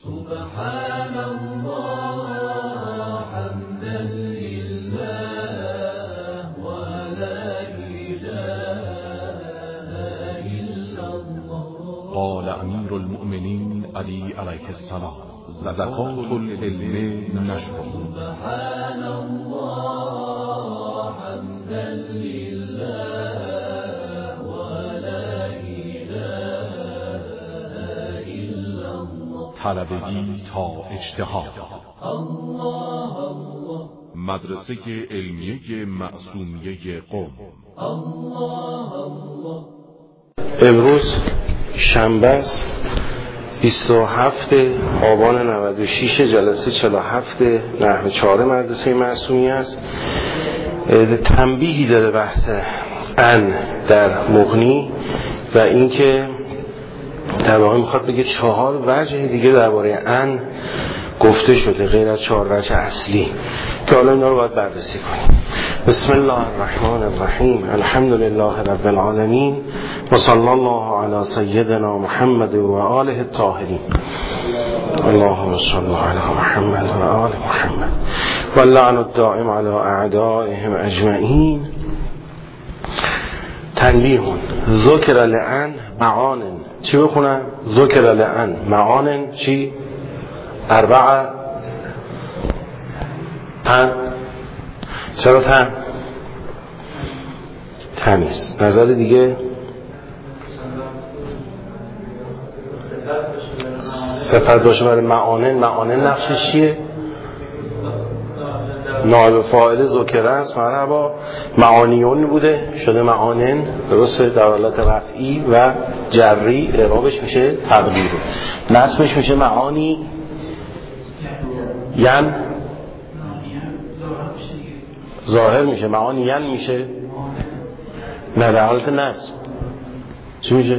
سبحان الله حمدا لله ولا إله إلا الله. قال امیر المؤمنین علی علیه السلام: زکات العلم نشر. سبحان الله حمدا لله ولا إله إلا الله. طلبگی تا اجتهاد. الله الله. مدرسه علمیه معصومیه قم. الله الله. امروز شنبه است، 27 آبان 96، جلسه 47 نحو 4 مدرسه معصومیه است. تنبیهی داره بحث ان در مغنی و اینکه در واقع میخواد بگه 4 وجه دیگه درباره ان گفته شده غیر از 4 وجه اصلی که حالا اینا رو باید بررسی کنیم. بسم الله الرحمن الرحیم. الحمد لله رب العالمین و صلی الله علی سیدنا محمد و آله الطاهرین. اللهم صل علی محمد و آل محمد و اللعن الدائم علی اعدائهم اجمعین. تنبیه: ذکر لعن معان. چی بخونم؟ ذکر لعن معان چی؟ 4 تن. چرا تن؟ تمیز. نظر دیگه؟ صفت باشه برای معانن. معانن نقشش چیه؟ نائب فاعل ذکر است. مرحبا. معانیون بوده شده معانن، درسته؟ در حالت رفعی و جری اعرابش میشه تقدیر، نصبش میشه معانی ین، ظاهر میشه معانی ین میشه، نه در حالت نصب چی میشه؟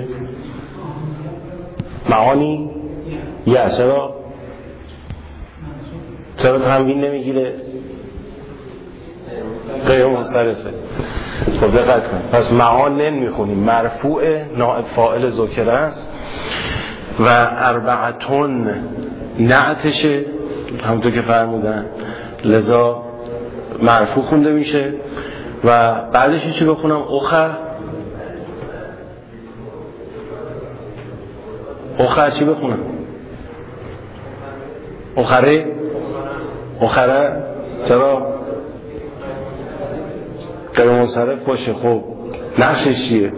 معانی یه. چرا تنوین نمیگیره؟ غیر منصرفه. خب دقت کن. پس معانن میخونیم، مرفوع نائب فاعل ذکر است و 4 نعتشه همونطور که فرمودن، لذا مرفوع خونده میشه. و بعدش چی بخونم؟ اخر چی بخونم؟ اخره. چرا غیر منصرف باشه؟ خب نقشش چیه؟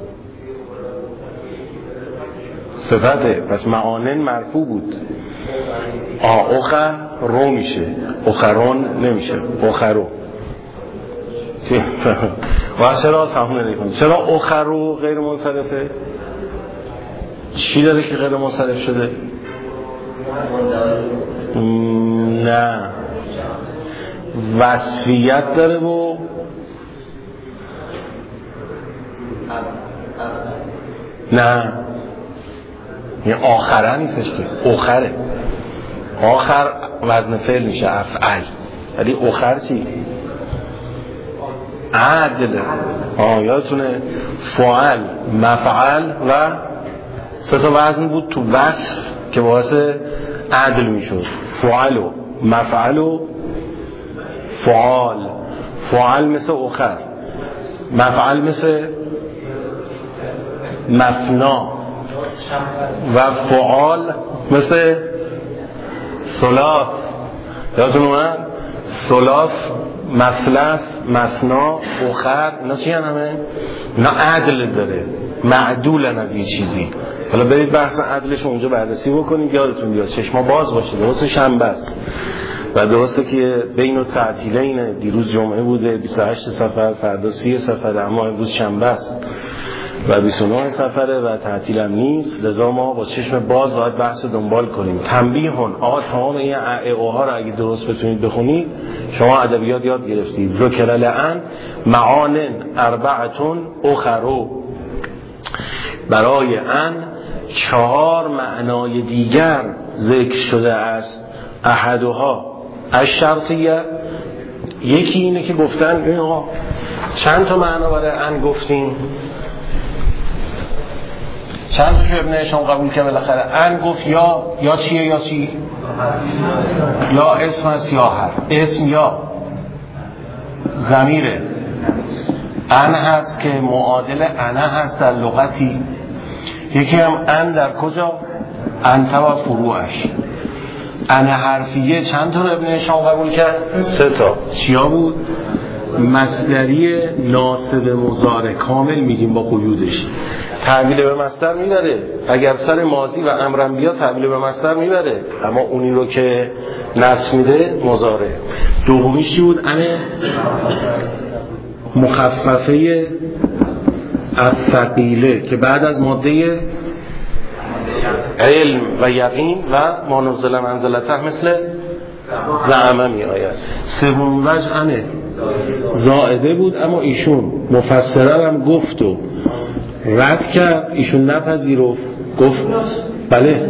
صفته. پس معانن مرفوع بود. اخر رو میشه، اخرون نمیشه، اخرو. و چرا سهمونه دیگه؟ چرا اخرو غیر منصرفه؟ چی داره که غیر منصرف شده؟ نه، وصفیت داره و نه، یه آخره نیستش که اخره. آخر وزن فعل میشه افعل، ولی اخر چی؟ عدل. یادتونه فعل، مفعل و 3 وزن بود تو وصف که باعث عدل میشد. فعل و مفعل و فعال. فعل مثل اخر، مفعل مثل مفنا و فعال مثل ثلاث. یادتون اومد؟ ثلاث، مثلث، مثنا، اخر، اینا چی همه؟ اینا عدل داره، معدولن از این چیزی. حالا برید بحث عدلش اونجا بررسی بکنید، یادتون بیاد چشما باز باشه. درسته شنبه است و درسته که بین التعطیلین، دیروز جمعه بوده 28 صفر، فردا 30 صفر، اما امروز شنبه است و 29 صفره و تعطیل هم نیست، لذا ما با چشم باز باید بحث دنبال کنیم. تنبیهون، تمام این ها رو اگه درست بتونید بخونید، شما ادبیات یاد گرفتید. ذکر لعن معانن 4 اخرو. برای ان 4 معنای دیگر ذکر شده است. احدها الشرطیه. یکی اینه که گفتن چند تا معنا برای ان گفتیم؟ چند تا ابن هشام قبول کرد بالاخره؟ ان گفت یا چیه یا چی؟ یا اسم است یا حرف. اسم یا ضمیره. ان هست که معادل انا هست در لغتی. یکی هم ان در کجا؟ انت و فروعش. ان حرفیه چند تا ابن هشام قبول کرد؟ 3 تا. چیا بود؟ مصدری ناصب مضارع کامل میگیم با قیودش. تحویل به مصدر میبره، اگر سر ماضی و امرم بیا تحویل به مصدر میبره، اما اونی رو که نصب میده مضارع. دومیشی بود ان مخففه الثقیله که بعد از ماده علم و یقین و ما نزل منزلته مثل زعمه می آید. سوم وجه انه زائده بود، اما ایشون مفسره هم گفت و رد کرد، ایشون نپذیرفت، گفت بله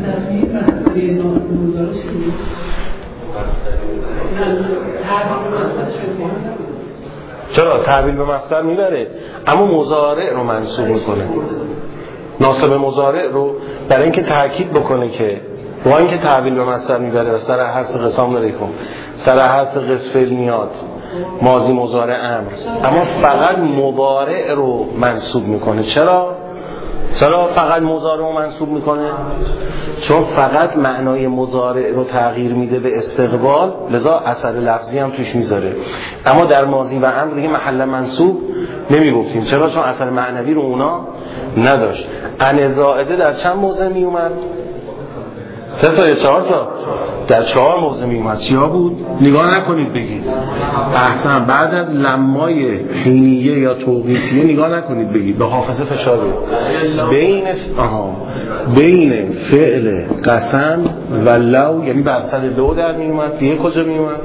چرا تحویل به مصدر میبره اما مضارع رو منصوب میکنه. ناصب مضارع رو برای اینکه تاکید بکنه که با اینکه تحویل به مصدر میبره و سر حذف قسام علیکم سر حذف قصف میاد ماضی مضارع امر، اما فقط مضارع رو منصوب میکنه. چرا فقط مضارع رو منصوب میکنه؟ چون فقط معنای مضارع رو تغییر میده به استقبال، لذا اثر لفظی هم توش میذاره. اما در ماضی و امر دیگه محل منصوب نمیگفتیم. چرا؟ چون اثر معنوی رو اونا نداشت. ان زائده در چند موضع میومد؟ 3 تا یا 4 تا؟ در 4 موضع میومد. چیا بود؟ نگاه نکنید بگید. احسن. بعد از لمای حینیه یا توقیفیه نگاه نکنید بگید، به حافظه فشار بدید. بین فعل قسم و لو، یعنی بر سر لو در میومد. دیگه کجا میومد؟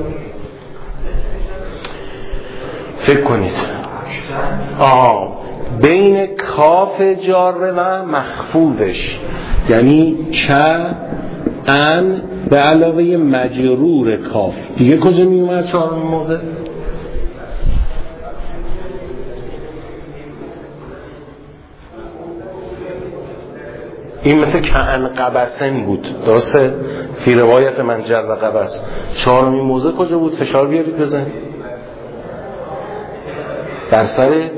فکر کنید. بین کاف جاره و مخفوضش، یعنی ان به علاوه مجرور کاف. دیگه کجا می اومد 4 موضع؟ این مثل کأن قبسن بود، درسته؟ فی روایت من جر و قبس. 4 موضع کجا بود؟ فشار بیارید بزن بر سر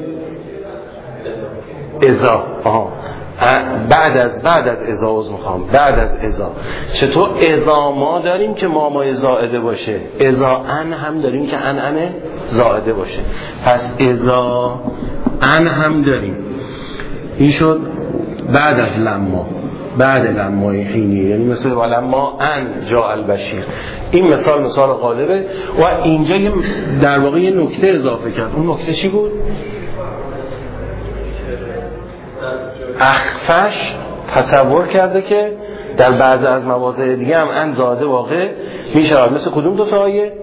ازا. بعد از ازا میخوام. بعد از ازا چطور ازا ما داریم که ما زائده باشه، ازا ان هم داریم که ان زائده باشه. پس ازا ان هم داریم. این شد بعد از لما، بعد لمای حینی، یعنی مثل لما ان جاء البشیر. این مثال غالبه و اینجا در واقع یه نکته اضافه کرد. اون نکته چی بود؟ اخفش تصور کرده که در بعضی از مواضع دیگه هم ان زاده واقع میشه. مثل کدوم دو تا آیه؟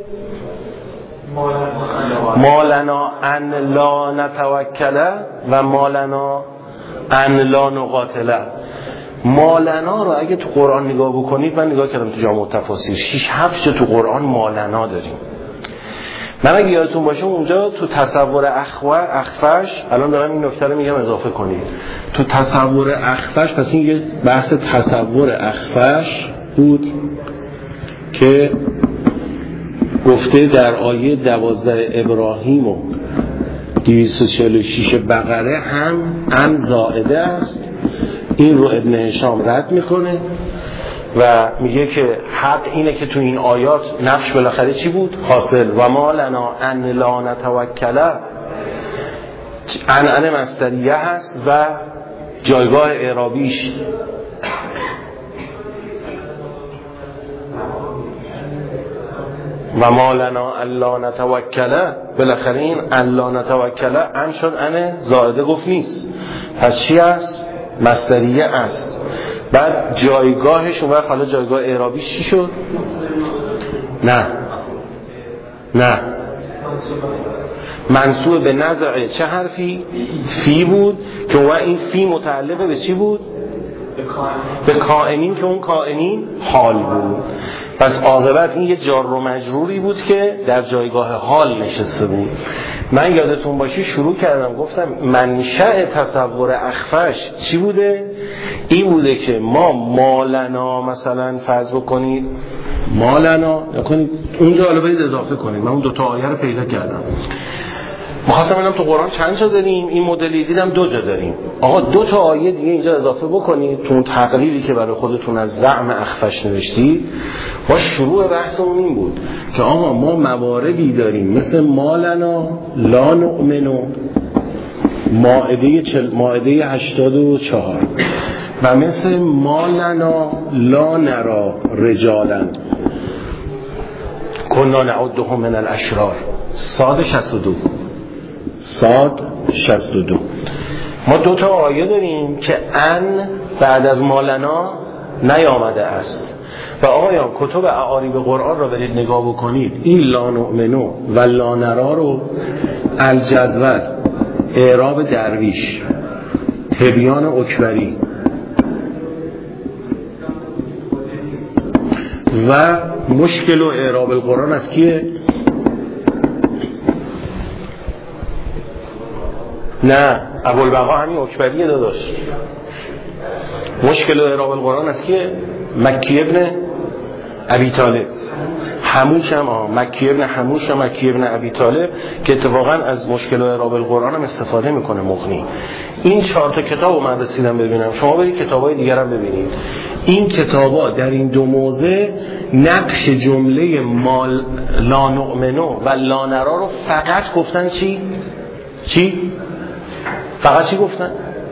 مالنا ان لا نتوکله و مالنا ان لا نقاتله. مالنا رو اگه تو قرآن نگاه بکنید، من نگاه کردم تو جامع التفاسیر 6-7 جا تو قرآن مالنا داریم. من اگه یادتون باشه اونجا تو تصور اخفش، الان دارم این نکته رو میگم اضافه کنید. تو تصور اخفش، پس این یه بحث تصور اخفش بود که گفته در آیه 12 ابراهیم و 246 بقره هم ان زائده است. این رو ابن هشام رد میکنه و میگه که حق اینه که تو این آیات نفش بالاخره چی بود؟ حاصل. و ما لنا ان لا نتوکله، ان مصدریه هست و جایگاه اعرابیش و ما لنا الا نتوکله، بالاخره این الا نتوکله ان شد ان زائده، گفت نیست. پس چی هست؟ مصدریه است. بعد جایگاهش اون وقت حالا جایگاه اعرابیش چی شد؟ نه منصوب به نزع چه حرفی؟ فی بود که اون این فی متعلقه به چی بود؟ به کائنین که اون کائنین حال بود. پس عاقبت این یه جار و مجروری بود که در جایگاه حال نشسته بود. من یادتون باشه شروع کردم گفتم منشأ تصور اخفش چی بوده؟ این بوده که ما مالنا مثلا فرض بکنید مالنا نکنید اونجا حالا باید اضافه کنید. من اون دوتا آیه رو پیدا کردم می‌خواستم ببینم تو قرآن چند جا داریم. این مدلی دیدم 2 جا داریم. آقا 2 تا آیه دیگه اینجا اضافه بکنید تو اون تقریری که برای خودتون از زعم اخفش نوشتید. با شروع بحثمون این بود که آقا ما مواردی داریم مثل مالنا لا نؤمنو مائده 84 و مثل مالنا لا نرا رجالا کنا نعدهم من الاشرار صاد 62. ما 2 تا آیه داریم که ان بعد از مالنا نیامده است. و آقایان کتب اعاریب قرآن را برید نگاه بکنید. این لا نؤمنو و لا نرا رو الجدول، اعراب درویش، تبیان اکبری و مشکل و اعراب القرآن از کیه؟ نه ابوالبقا همین اکبریه داداش. مشکل و اعراب القرآن از کیه؟ مکی ابن ابی طالب. حموش هم مکی ابن حموش و مکی ابن ابی طالب که اتفاقا از مشکل و اعراب القرآن هم استفاده میکنه مغنی. این 4 تا کتابو من رسیدم ببینم. شما برید کتابای دیگر هم ببینید. این کتابا در این 2 موضع نقش جمله مال لا نؤمنو و لا نرا رو فقط گفتن چی؟ فقط چی گفتن؟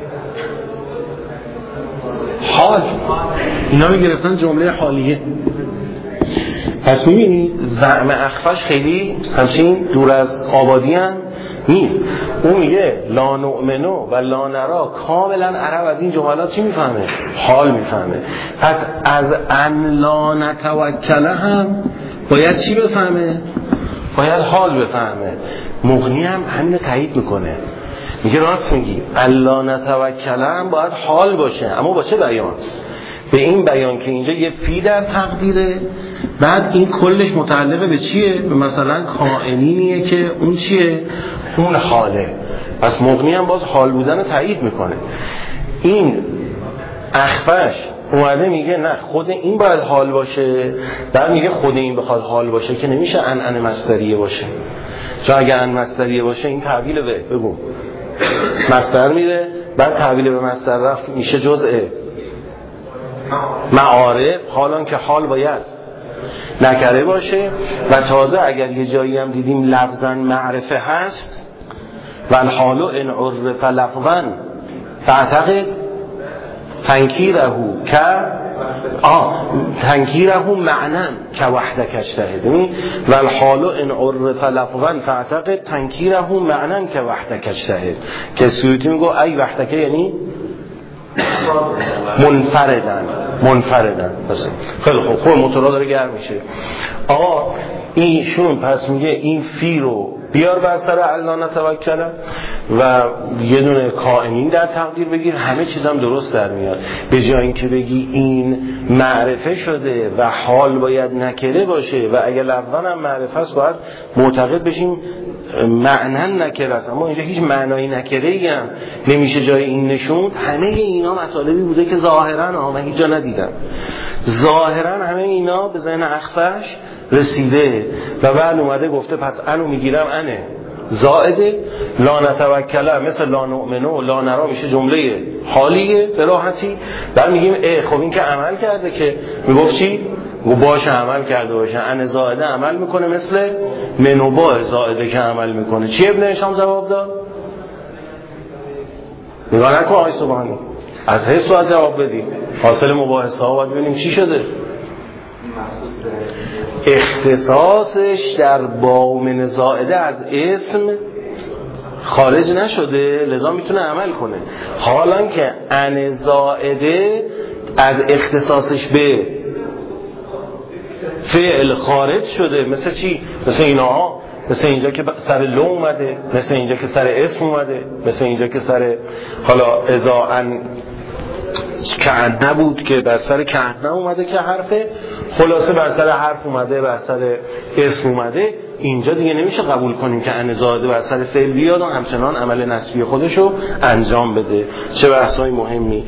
حال. اینا رو گرفتن جمله حالیه. پس میبینی زعم اخفش خیلی همچین دور از آبادی هم نیست. اون میگه لا نؤمنو و لا نرا کاملا عرب از این جملات چی میفهمه؟ حال میفهمه. پس از ان لا نتوکل هم باید چی بفهمه؟ باید حال بفهمه. مغنی هم همین تایید میکنه، میگه راست میگی الا نتوکل هم باید حال باشه. اما با چه بیان؟ به این بیان که اینجا یه فی در تقدیره، بعد این کلش متعلقه به چیه؟ به مثلا کائنینیه که اون چیه؟ اون حاله. پس مغنی هم باز حال بودن رو تایید میکنه. این اخفش اومده میگه نه خود این باید حال باشه، بعد میگه خود این بخواد حال باشه که نمیشه ان مصدریه باشه. چون اگه ان مصدریه باشه این تعبیل به بگو مصدر میره، بعد تعبیل به مصدر رفت میشه جزء معارف، حالان که حال باید نکره باشه. و تازه اگر یه جایی هم دیدیم لفظاً معرفه هست و الحال ان عرف لفظاً فاعتقد تنکیره که تنکیره معنی که وحدک اجتهد و الحال ان عرف لفظاً فاعتقد تنکیره معنی که وحدک اجتهد. که سیوطی میگه ای وحدک یعنی منفردن. بس خیلی خوب موتورا داره گرم میشه. آقا ایشون پس میگه این فی رو بیار بر سر الا نتوکل و یه دونه کائنین در تقدیر بگیر، همه چیزم درست در میاد. به جای اینکه بگی این معرفه شده و حال باید نکره باشه و اگه لفظاً هم معرفه است باید معتقد بشیم معنی نکره است، اما اینجا هیچ معنایی نکره‌ای هم نمیشه جای این نشوند. همه اینا مطالبی بوده که ظاهراً من هیچ جا ندیدم، ظاهراً همه اینا به ذهن اخفش رسیده و بعد اومده گفته پس انو میگیرم انه زائده لا نتوکل مثل لا نؤمنو لا نرا میشه جمله حالیه به راحتی. بعد میگیم خب این که عمل کرده که میگفت چی؟ باشه عمل کرده باشه. ان زائده عمل میکنه مثل منوبا زائده که عمل میکنه. چی ابن هشام جواب داد؟ نگاه نکن آقای سبحانی، از حس باید جواب بدی. حاصل مباحثه ها باید ببینیم چی شده. اختصاصش در باومن زائده از اسم خارج نشده، لذا میتونه عمل کنه. حالا که ان زائده از اختصاصش به فعل خارج شده، مثل چی؟ مثل اینا، مثل اینجا که سر لو اومده، مثل اینجا که سر اسم اومده، مثل اینجا که سر حالا ازا ان کعنه بود که بر سر کعنه اومده که حرفه، خلاصه بر سر حرف اومده، بر سر اسم اومده. اینجا دیگه نمیشه قبول کنیم که ان زاده بر سر فعل بیاد و همچنان عمل نسبی خودشو انجام بده. چه بحثای مهمی.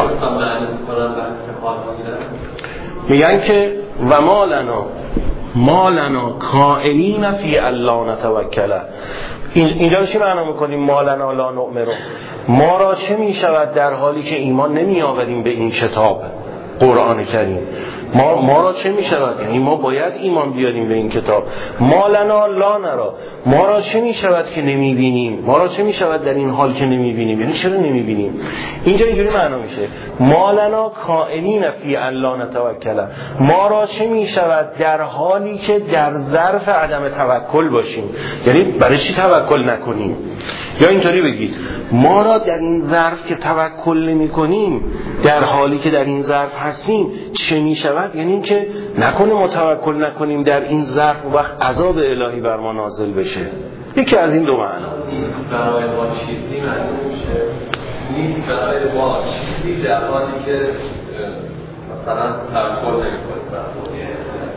میگن که و ما لنا قائلین فی الله نتوکل. اینجا چی معنا میکنیم ما لنا لا نؤمن؟ ما را چه میشود در حالی که ایمان نمی آوریم به این کتاب قرآن کریم؟ ما را چه میشود؟ یعنی ما باید ایمان بیاریم به این کتاب. ما لنا لا نرا، ما را چه میشود که نمیبینیم؟ ما را چه میشود در این حال که نمیبینیم؟ یعنی چرا نمیبینیم؟ اینجا اینجوری معنا میشه ما لنا قائلین فی الله نتوکل. ما را چه میشود در حالی که در ظرف عدم توکل باشیم؟ یعنی برای چی توکل نکنیم؟ یا اینطوری بگید ما را در این ظرف که توکل نمی کنیم، در حالی که در این ظرف هستیم چه می شود؟ یعنی این که نکنه ما توکل نکنیم در این ظرف و وقت عذاب الهی بر ما نازل بشه. یکی از این دو معنا. برای ما چیزی معلوم میشه، نیست برای ما چیزی در حالی که مثلا توکل نمی کنیم.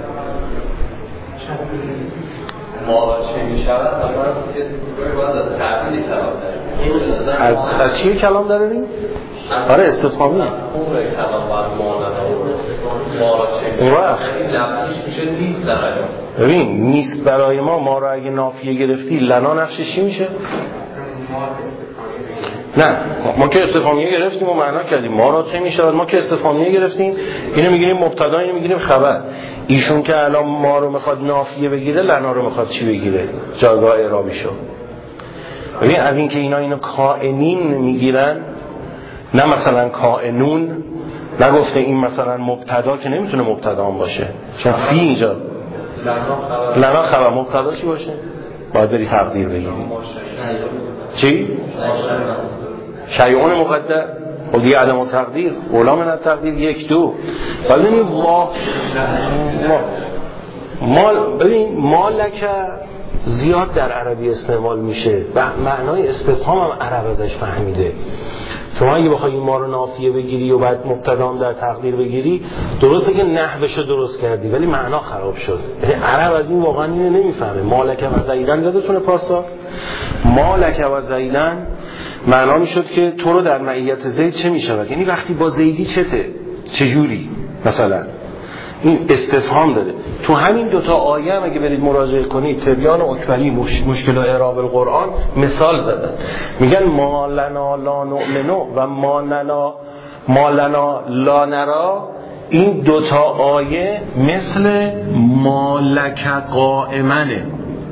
ما چه می شود؟ از چی کلام داریم؟ آره استفهامیه. اون وقت این لفظش میشه نیست برای ما. ببین نیست برای ما، ما رو اگه نافیه گرفتی لنا نفسش چی میشه؟ نه ما که استفهامیه گرفتیم و معنا کردیم ما را چه میشود. ما که استفهامیه گرفتیم اینو میگیریم مبتدا، اینو میگیریم خبر. ایشون که الان ما رو میخواد نافیه بگیره، لنا رو میخواد چی بگیره؟ جایگاه اعرابیشو. ببین از این که اینو کائنین میگیرن، نه مثلا کائنون، نگفته این مثلا مبتدا که نمیتونه مبتدا هم باشه، چون فی اینجا لنا خبر. مبتدا چی باشه؟ باید بری تقدیر بگیری. چی؟ شیعون مقدر و دیگه عدم تقدیر اولا من تقدیر 1 2. بعد این ببین مالک زیاد در عربی استعمال میشه و معنای استفهام هم عرب ازش فهمیده. شما اگه بخوای ما رو نافیه بگیری و بعد مبتدا هم در تقدیر بگیری، درسته که نحوشو درست کردی ولی معنا خراب شد. یعنی عرب از این واقعا اینو نمیفهمه. مالک و زیدن یادتونه پارسا؟ مالک و زیدن معنا میشد که تو رو در معیت زید چه میشود؟ یعنی وقتی با زیدی چجوری؟ مثلا این استفهام داره. تو همین دوتا آیه هم اگه برید مراجعه کنید، تبیان و اکبری مشکل و اعراب القرآن مثال زدن. میگن ما لنا لا نؤمنو و ما لنا لا نرا. این دوتا آیه مثل مالک قائمنه،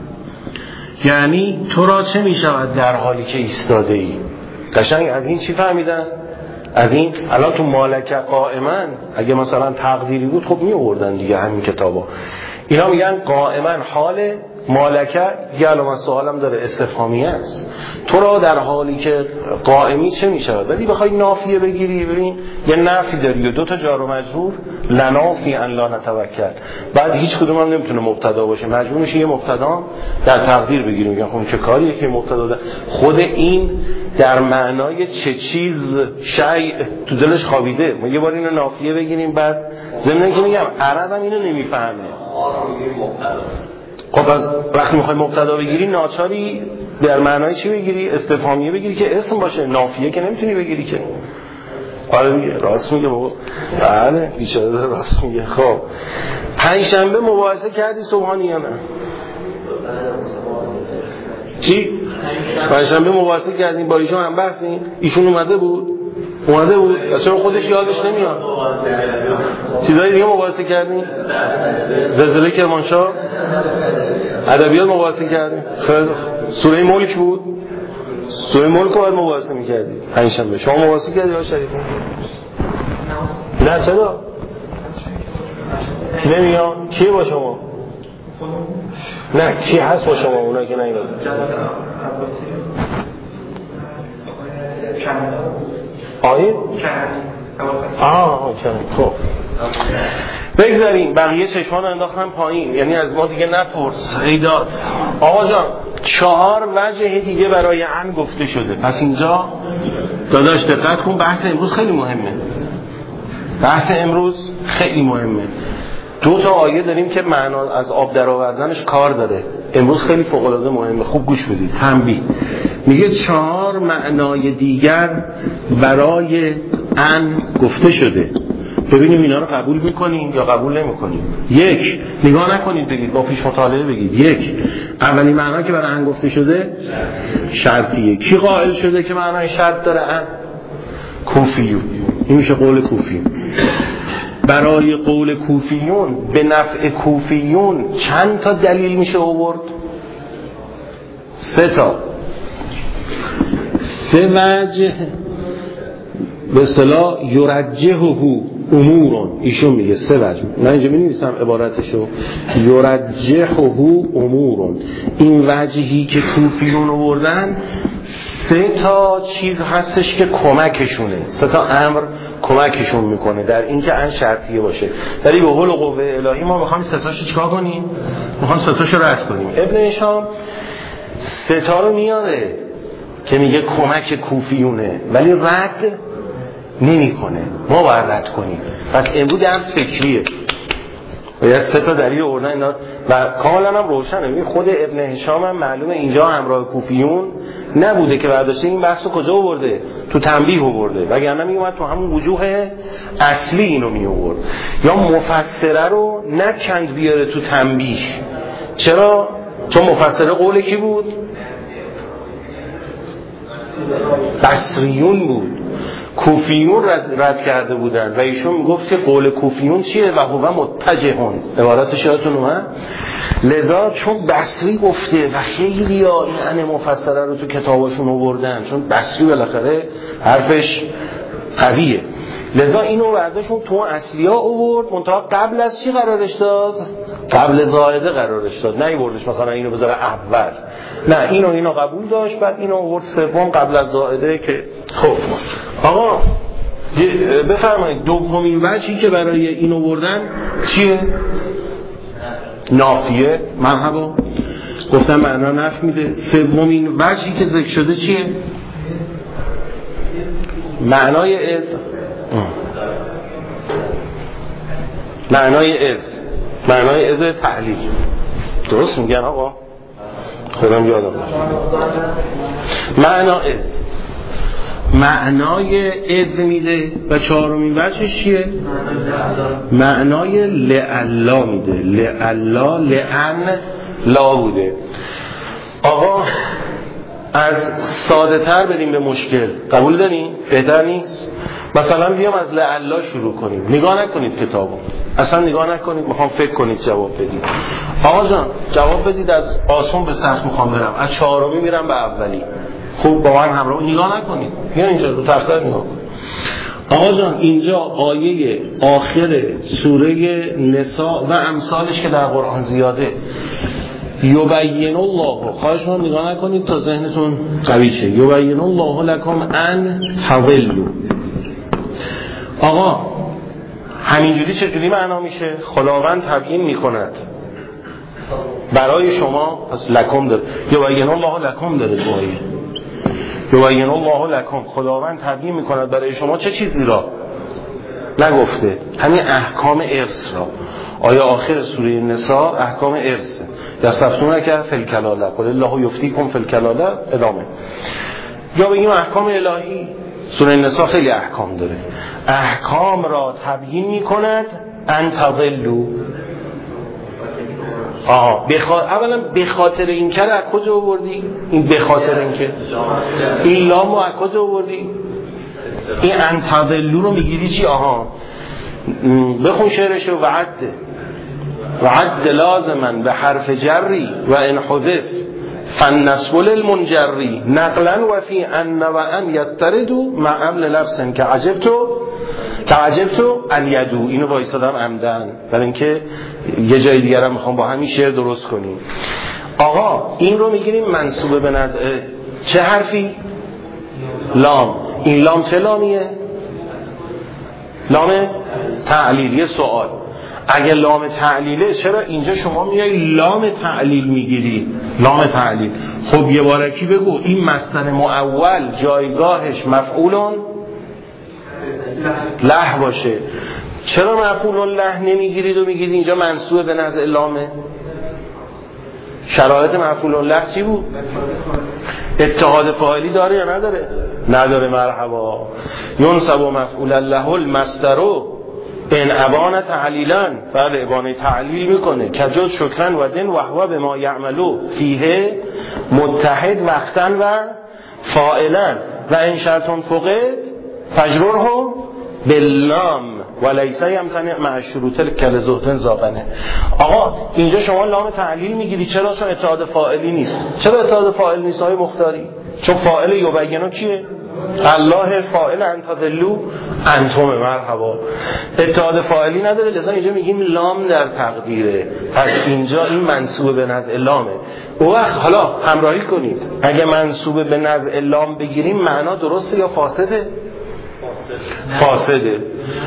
یعنی تو را چه میشود در حالی که ایستاده ای. قشنگ از این چی فهمیدن؟ از این الان تو مالک قائمن اگه مثلا تقدیری بود خب می آوردن دیگه همین کتابا. اینا میگن قائمن حال مالکه. یه علامت سوالم داره، استفهامیه است. تو را در حالی که قائمی چه میشود؟ ولی بخوای نافیه بگیری، ببین یه نفی داری و 2 تا جار و مجرور، لنا فی ان لا نتوکل. بعد هیچ کدوم هم نمیتونه مبتدا باشه، مجبور میشه یه مبتدا در تقدیر بگیریم. میگن خب چه کاریه که مبتدا در خود این در معنای چه چیز شیء تو دلش خوابیده. ما یه بار اینو نافیه بگیریم، بعد ضمن که میگم عربم اینو نمیفهمه. خب از وقتی میخوای مبتدا بگیری ناچاری در معنای چی بگیری؟ استفهامیه بگیری که اسم باشه. نافیه که نمیتونی بگیری که. آره میگه راست میگه بابا. بله بیچاره داره راست میگه. خب پنجشنبه مباحثه کردی صبحانی یا نه؟ چی؟ پنجشنبه مباحثه کردیم با ایشون هم بحثیم. ایشون اومده بود چرا خودش یادش نمیاد؟ چیزایی دیگه مباحثه کردیم. زلزله کرمانشاه، ادبیات مباحثه کردیم. سوره ملک بود. سوره ملک رو باید مباحثه میکردیم پنجشنبه. شما مباحثه کردی یا شریف؟ نه چرا؟ نمیان. کی با شما؟ نه کی هست با شما؟ اونا که نیومدن. آیه؟ خب بگذاریم. بقیه چشمان انداختن پایین، یعنی از ما دیگه نپرس. ایداد آقا جان 4 وجه دیگه برای ان گفته شده. پس اینجا داداش دقت کن، بحث امروز خیلی مهمه. بحث امروز خیلی مهمه. 2 تا آیه داریم که معنا از آب در آوردنش کار داره. امروز خیلی فوق العاده مهمه. خوب گوش بدید. تنبیه. میگه 4 معنای دیگر برای ان گفته شده. ببینیم اینا رو قبول میکنین یا قبول نمیکنین. 1 نگاه نکنید بگید، با پیش مطالعه بگید. 1 اولین معنا که برای ان گفته شده شرطیه. کی قائل شده که معنای شرط داره ان؟ کوفیون. این میشه قول کوفیون. برای قول کوفیون به نفع کوفیون چند تا دلیل میشه آورد؟ 3 تا. 3 وجه به اصطلاح یرجحه امورون. ایشون میگه 3 وجه. من اینجا می‌نویسم عبارتشو. یرجحه امورون. این وجهی که کوفیون آوردن 3 تا چیز هستش که کمکشونه. 3 تا امر کمکشون میکنه در اینکه ان شرطیه باشه. ولی به قول قوه الهی ما میخوایم 3 تاشو چیکار کنیم؟ میخوایم 3 تاشو رد کنیم. ابن هشام 3 تا رو میاره که میگه کمک کوفیونه ولی رد نمیکنه. ما باید رد کنیم. پس امروز درس فکریه. باید 3 تا دلیل آوردن اینا و کاملا هم روشنه. خود ابن هشام هم معلومه اینجا همراه کوفیون نبوده که برداشته این بحثو کجا آورده؟ تو تنبیه آورده. وگرنه میومد تو همون وجوه اصلی اینو می آورد. یا مفسره رو نکند بیاره تو تنبیه. چرا؟ چون مفسره قول کی بود؟ بصریون بود. کوفیون رد کرده بودن و ایشون میگفت که قول کوفیون چیه؟ و هو متجهون. عبارتش یادتون اومد؟ لذا چون بصری گفته و خیلی ها این مفسره رو تو کتاباشون آوردن، چون بصری بالاخره حرفش قویه، لذا اینو برداشتون تو اصلی ها آورد. منتها قبل از چی قرارش داد؟ قبل زائده قرارش داد. نه بردش مثلا اینو بذاره اول، نه اینو قبول داشت، بعد اینو آورد سوم قبل از زائده. که خب آقا بفرمایید دومین وجهی که برای اینو آوردن چیه؟ نافیه. مرحبا. گفتم معنا نفی میده. سومین وجهی که ذکر شده چیه؟ معنای از. معنای از تعلیل. درست میگن آقا؟ خودم یادم معنای از میده. و 4مین وجهش چیه؟ معنای لعلا میده. لعن لا بوده. آقا از ساده تر بریم به مشکل. قبول دارین؟ بهتر نیست؟ مثلا بیام از لعلا شروع کنیم. نگاه نکنید کتابو، اصلا نگاه نکنید، میخوام فکر کنید جواب بدید. آقا جان جواب بدید. از آسون به سخت میخوام برم، از 4می میرم به اولی. خوب با من همراه نگاه نکنید. بیا اینجا رو تخته نگاه کنید. آقا جان اینجا آیه آخر سوره نساء و امثالش که در قرآن زیاده، یبین الله، خواهش من نگاه نکنید تا ذهنتون قوی شه. یبین الله لکم ان تضلوا. آقا همینجوری چجوری معنا میشه؟ خداوند تبیین میکند برای شما. پس لکم داره. یبین الله لکم داره تو آیه. یبین الله لکم، خداوند تبیین میکند برای شما چه چیزی را؟ نگفته همین احکام ارث را. آیه آخر سوره نساء احکام ارث. یستفتونک فی الکلاله قل الله یفتیکم فی الکلاله. ادامه. یا بگیم احکام الهی. سوره نساء خیلی احکام داره. احکام را تبیین میکند ان تضلوا. اولا به خاطر این که از کجا آوردی؟ این به خاطر این که این لامو از کجا آوردی؟ این ان تضلوا رو میگیری چی؟ بخون شعرشو. وعد لازما به حرف جری و ان حذف فالنسب للمنجری نقلا و فی ان و ان یتردو مع عمل لفظ که عجبتو ان یدو. اینو وایسادم عمدن برای اینکه یه جای دیگر هم میخوام با همین شعر درست کنیم. آقا این رو میگیریم منصوبه به نزع چه حرفی؟ لام. این لام چه لامیه؟ لام تعلیل. یه سوال، اگه لام تعلیله چرا اینجا شما میای لام تعلیل میگیری؟ لام تعلیل. خب یه بارکی بگو این مصدر مؤول جایگاهش مفعولون له باشه. چرا مفعول له نمیگیرید و میگید اینجا منصوب به نزع لامه؟ شرایط مفعول له چی بود؟ اتحاد فاعلی داره یا نداره؟ نداره. مرحبا. ینصب مفعول له المصدر ان ابان تعلیلا، بعد ابانه تعلیل میکنه کجاز شکرن و دن و هو به ما یعملو فیه متحد وقتن و فاعلا و ان شرطون فقد فجرره باللام و لیس یمتنع مع الشروط الکلزهتن زاغنه. آقا اینجا شما لام تعلیل میگیری، چرا؟ چون اتحاد فاعلی نیست. چرا اتحاد فاعل نیست های مختاری؟ چون فاعل یبینو کیه؟ الله. فاعل انتدلو انتم. مرحبا. اتحاد فاعلی نداره، لذا اینجا میگیم لام در تقدیره. پس اینجا این منصوب به نزع لامه. او وقت حالا همراهی کنید، اگه منصوب به نزع لام بگیریم معنا درسته یا فاسده؟ فاسده.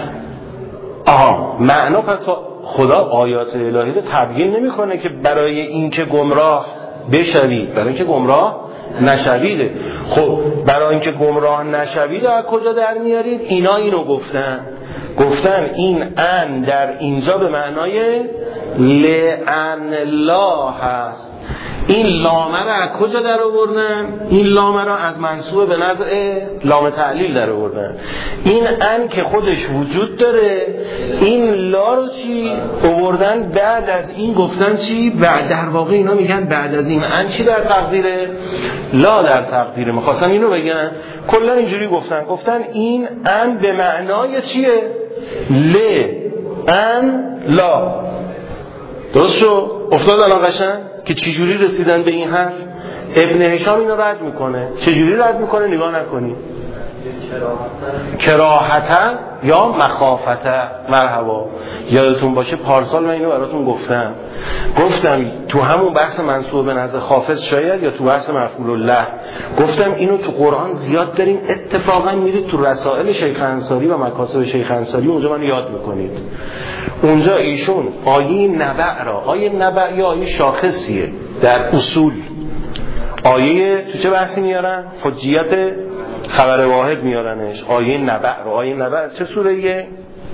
معنا پس خدا آیات الهی رو تبیین نمیکنه که برای اینکه گمراه بشوید، برای اینکه گمراه نشویده. خب برای اینکه گمراه نشوید از کجا در میارید؟ اینا اینو گفتن این ان در اینجا به معنای لعن الله هست. این لامه را از کجا در آوردن؟ این لامه را از منصوب به نزع لام تعلیل در آوردن. این ان که خودش وجود داره، این لا رو چی آوردن؟ بعد از این گفتن چی؟ بعد در واقع اینا میگن بعد از این ان چی در تقدیره؟ لا در تقدیره. میخواستن اینو بگن، کلا اینجوری گفتن این ان به معنای چیه؟ ل ان لا. درست شو؟ افتاد الان قشنگ که چجوری رسیدن به این حرف؟ ابن هشام اینو رد میکنه. چجوری رد میکنه؟ نگاه نکنی. کراهتا یا مخافتا. مرحبا. یادتون باشه پارسال من اینو براتون گفتم تو همون بحث منصوب به نزع خافض شاید یا تو بحث مفعول له، گفتم اینو تو قرآن زیاد داریم. اتفاقا میرید تو رسائل شیخ انصاری و مکاسب شیخ انصاری، اونجا من یاد میکنید. اونجا ایشون آیه نبع را، آیه نبع یا آیه شاخصیه در اصول. آیه تو چه بحثی میارن؟ حجیت خبر واحد میارنش. آیه نبع رو، آیه نبع چه سوره‌ایه؟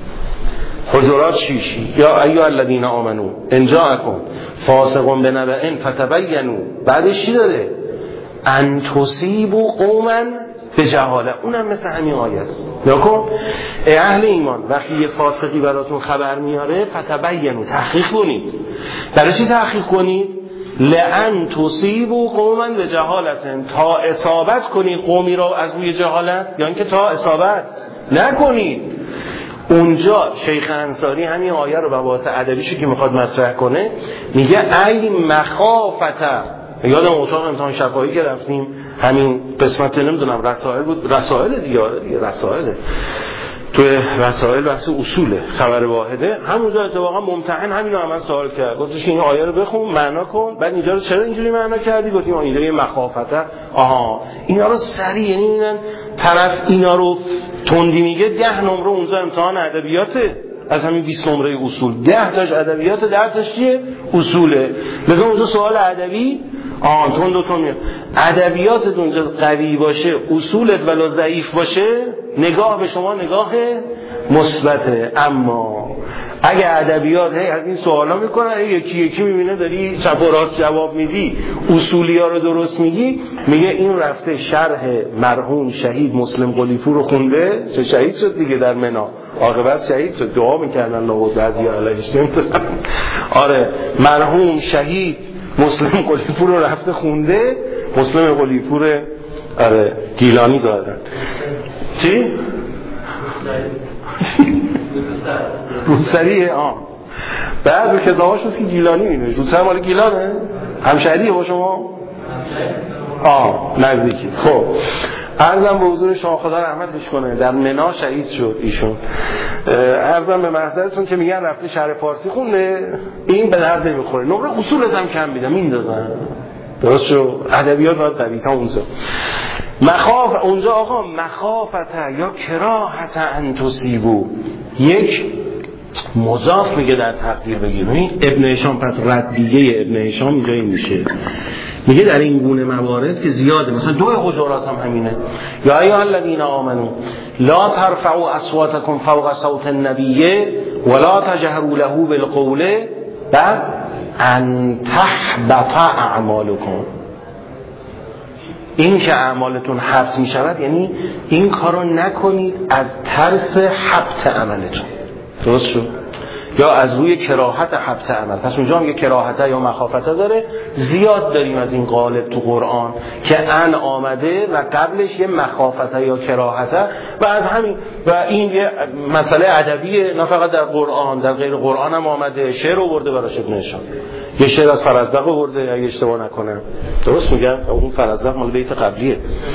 حجرات 6. یا ایها الذین آمنو ان جاءکم فاسق بنبأ فتبینوا. بعدش چی داره؟ ان تصیبوا قوما بجهاله. اونم مثل همین آیه است. نکن اهل ایمان وقتی یه فاسقی براتون خبر میاره فتبینوا، تحقیق کنید. برای چی تحقیق کنید؟ لئن تصیبوا قوما بجهالة، تا اصابت کنید قومی را از روی جهالت، یا اینکه تا اصابت نکنید. اونجا شیخ انصاری همین آیه رو به واسه ادبیشو که میخواد مطرح کنه میگه ای مخافته. یادم اتاق امتحان شفاهی که رفتیم همین قسمت نمیدونم رسائل بود، رسائل دیگه رسائل تو رسائل بحث اصوله خبر واحده. همونجا اتفاقا ممتحن همین رو من سوال کرد، گفتش که این آیه رو بخون معنا کن. بعد اینجا رو چرا اینجوری معنا کردی؟ گفتیم اینجا یه مخافته. اینا رو سریع، یعنی میگن طرف اینا رو تندی میگه 10 نمره اونجا امتحان ادبیاته، از همین 20 نمره اصول 10 تاش ادبیات، 10 تاش چیه؟ اصوله. لذا اونجا سوال ادبی تون میاد. ادبیاتت اونجا قوی باشه، اصولت ولو ضعیف باشه، نگاه به شما نگاه مثبته. اما اگه ادبیات از این سوالا میکنه، یکی یکی میبینه داری چپ و راست جواب میدی، اصولی ها رو درست میگی، میگه این رفته شرح مرحوم شهید مسلم قلیپور رو خونده، چه شهید شد دیگه در منا، عاقبت شهید شد، دعا میکردن الله بعضی علیهش نمیتونن. آره مرحوم شهید مسلم قلیپور رو رفته خونده. مسلم قلیپور آره گیلانی زادن. چی؟ روسریه. بعد به کتاباش هست که گیلانی می‌نویسه. روسری مال گیلانه؟ همشهریه با شما؟ نزدیکی. خب عرضم به حضور شما خدا رحمتش کنه، در منا شهید شد ایشون. عرضم به محضرتون که میگن رفته شهر فارسی خونده، این به درد نمیخوره. نمره اصولت هم کم میدم میندازن. درست شو؟ ادبیات باید قوی تا اونجا. اونجا آقا مخافته یا کراهت ان تصیبو، یک مضاف میگه در تقدیر بگیریم. ابن هشام پس ردیه ابن هشام اینجا این میشه، میگه در این گونه موارد که زیاده، مثلا 2 حجرات هم همینه، یا ایها الذین آمنو لا ترفعوا اصواتکم فوق صوت النبی ولا تجهروا له بالقول بعد ان تحبط اعمالکم. این که اعمالتون حبط میشود یعنی این کارو نکنید از ترس حبط عملتون. درست شد؟ یا از روی کراهت حبط عمل. پس اونجا هم یه کراهت یا مخافت داره، زیاد داریم از این قالب تو قرآن که ان آمده و قبلش یه مخافت یا کراهت و از همین و این یه مسئله ادبیه، نه فقط در قرآن، در غیر قرآن هم آمده. شعر آورده براش ابن هشام، یه شعر از فرزدق آورده اگه اشتباه نکنم، درست میگم؟ اون فرزدق مال بیت قبلیه.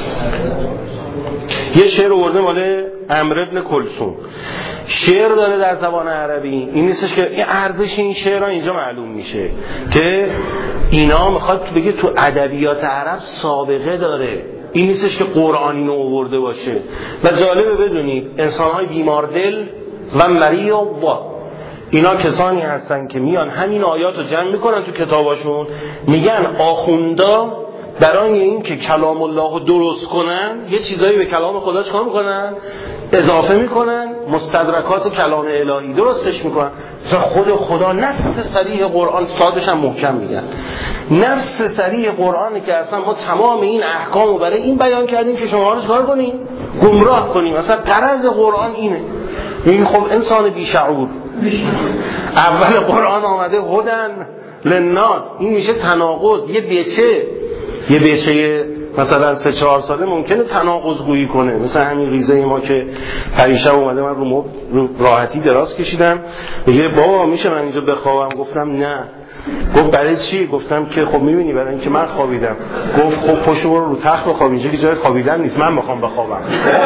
یه شعر آورده مال عمرو بن کلثوم، شعر داره در زبان عربی. این نیستش که این ارزش این شعرها اینجا معلوم میشه که اینا میخواد بگه تو ادبیات عرب سابقه داره، این نیستش که قرآن اینو آورده باشه. و جالبه بدونید انسان‌های بیماردل و مریض اینا کسانی هستن که میان همین آیات رو جمع میکنن تو کتاباشون، میگن آخوندا برای این که کلام الله رو درست کنن یه چیزایی به کلام خدا چکار میکنن؟ اضافه میکنن، مستدرکات کلام الهی درستش میکنن. خود خدا نص صریح قرآن، سادش هم محکم میگن، نص صریح قرآنه که اصلا ما تمام این احکام رو برای این بیان کردیم که شما رو چکار کنیم؟ گمراه کنیم. اصلا غرض قرآن اینه. این خب انسان بیشعور اول قرآن آمده هدن للناس، این میشه تناقض. یه بچه مثلا 3-4 ساله ممکنه تناقض گویی کنه، مثلا همین ریزه ما که پریشب اومده من رو راحتی دراز کشیدم، میگه بابا میشه من اینجا بخوابم؟ گفتم نه. گفت برای چی؟ گفتم که خب میبینی برای اینکه من خوابیدم. گفت خب پشت برو رو تخت بخواب، اینجا که جای خوابیدن نیست، من میخوام بخوابم.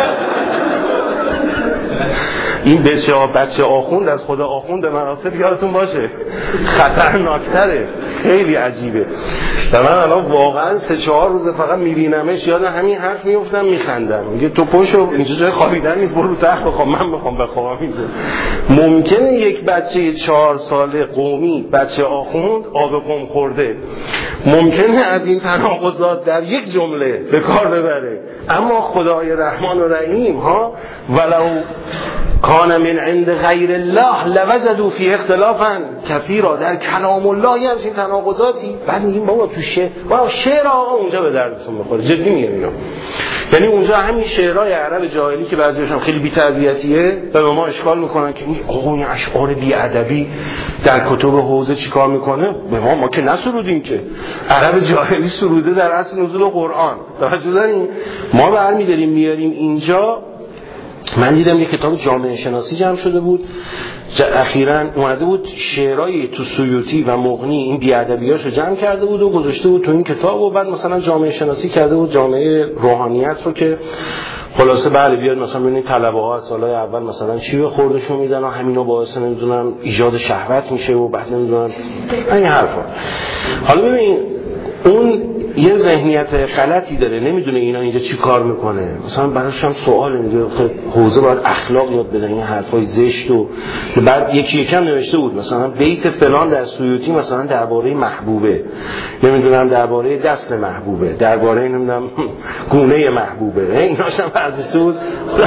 این بچه آخوند از خدا آخوند مراتب یادتون باشه، خطرناکتره، خیلی عجیبه. و من الان واقعا 3-4 روز فقط میبینمش یاد همین حرف میفتم میخندم. میگه تو پشو اینجا جای خوابیدن نیست، برو رو تخت بخواب، من میخوام بخوابم اینجا. ممکنه یک بچه 4 ساله قومی، بچه آخوند آب قم خورده، ممکنه از این تناقضات در یک جمله به کار ببره، اما خدای رحمان و رحیم ها ولو کان من عند غیر الله لوجدوا فی اختلافا کثیرا، در کلام الله همچین تناقضاتی. بعد میگیم بابا تو شعر آقا اونجا به دردتون میخوره، جدی میگم اینو. یعنی اونجا همین شعرهای عرب جاهلی که بعضیش هم خیلی بی‌تربیتیه و به ما اشکال میکنن که این آقا این اشعار بی‌ادبی در کتب حوزه چیکار میکنه؟ به ما که نسرودیم که، عرب جاهلی سروده در اصل نزول قرآن. توجه دارین؟ ما برمی‌داریم میاریم اینجا. من دیدم یه کتاب جامعه شناسی جمع شده بود، اخیراً اومده بود شعرهای تو سیوطی و مغنی این بی‌ادبیاشو جمع کرده بود و گذاشته بود تو این کتاب، و بعد مثلا جامعه شناسی کرده بود جامعه روحانیت رو که خلاصه بله بیاد مثلا ببینید طلبه ها از سالهای اول مثلا چی به خوردشون میدن و همینا باعث نمیدونم ایجاد شهوت میشه و بعد نمیدونم این حرفا. حالا ببین اون یه ذهنیت غلطی داره، نمیدونه اینا اینجا چی کار میکنه. مثلا براش هم سوال میگه حوزه باید اخلاق یاد بدن، این حرفای زشت. و بعد یکم نوشته بود مثلا بیت فلان در سیوطی مثلا درباره محبوبه، نمیدونم درباره دست محبوبه، درباره نمیدونم گونه محبوبه، ایناش هم برداشته بود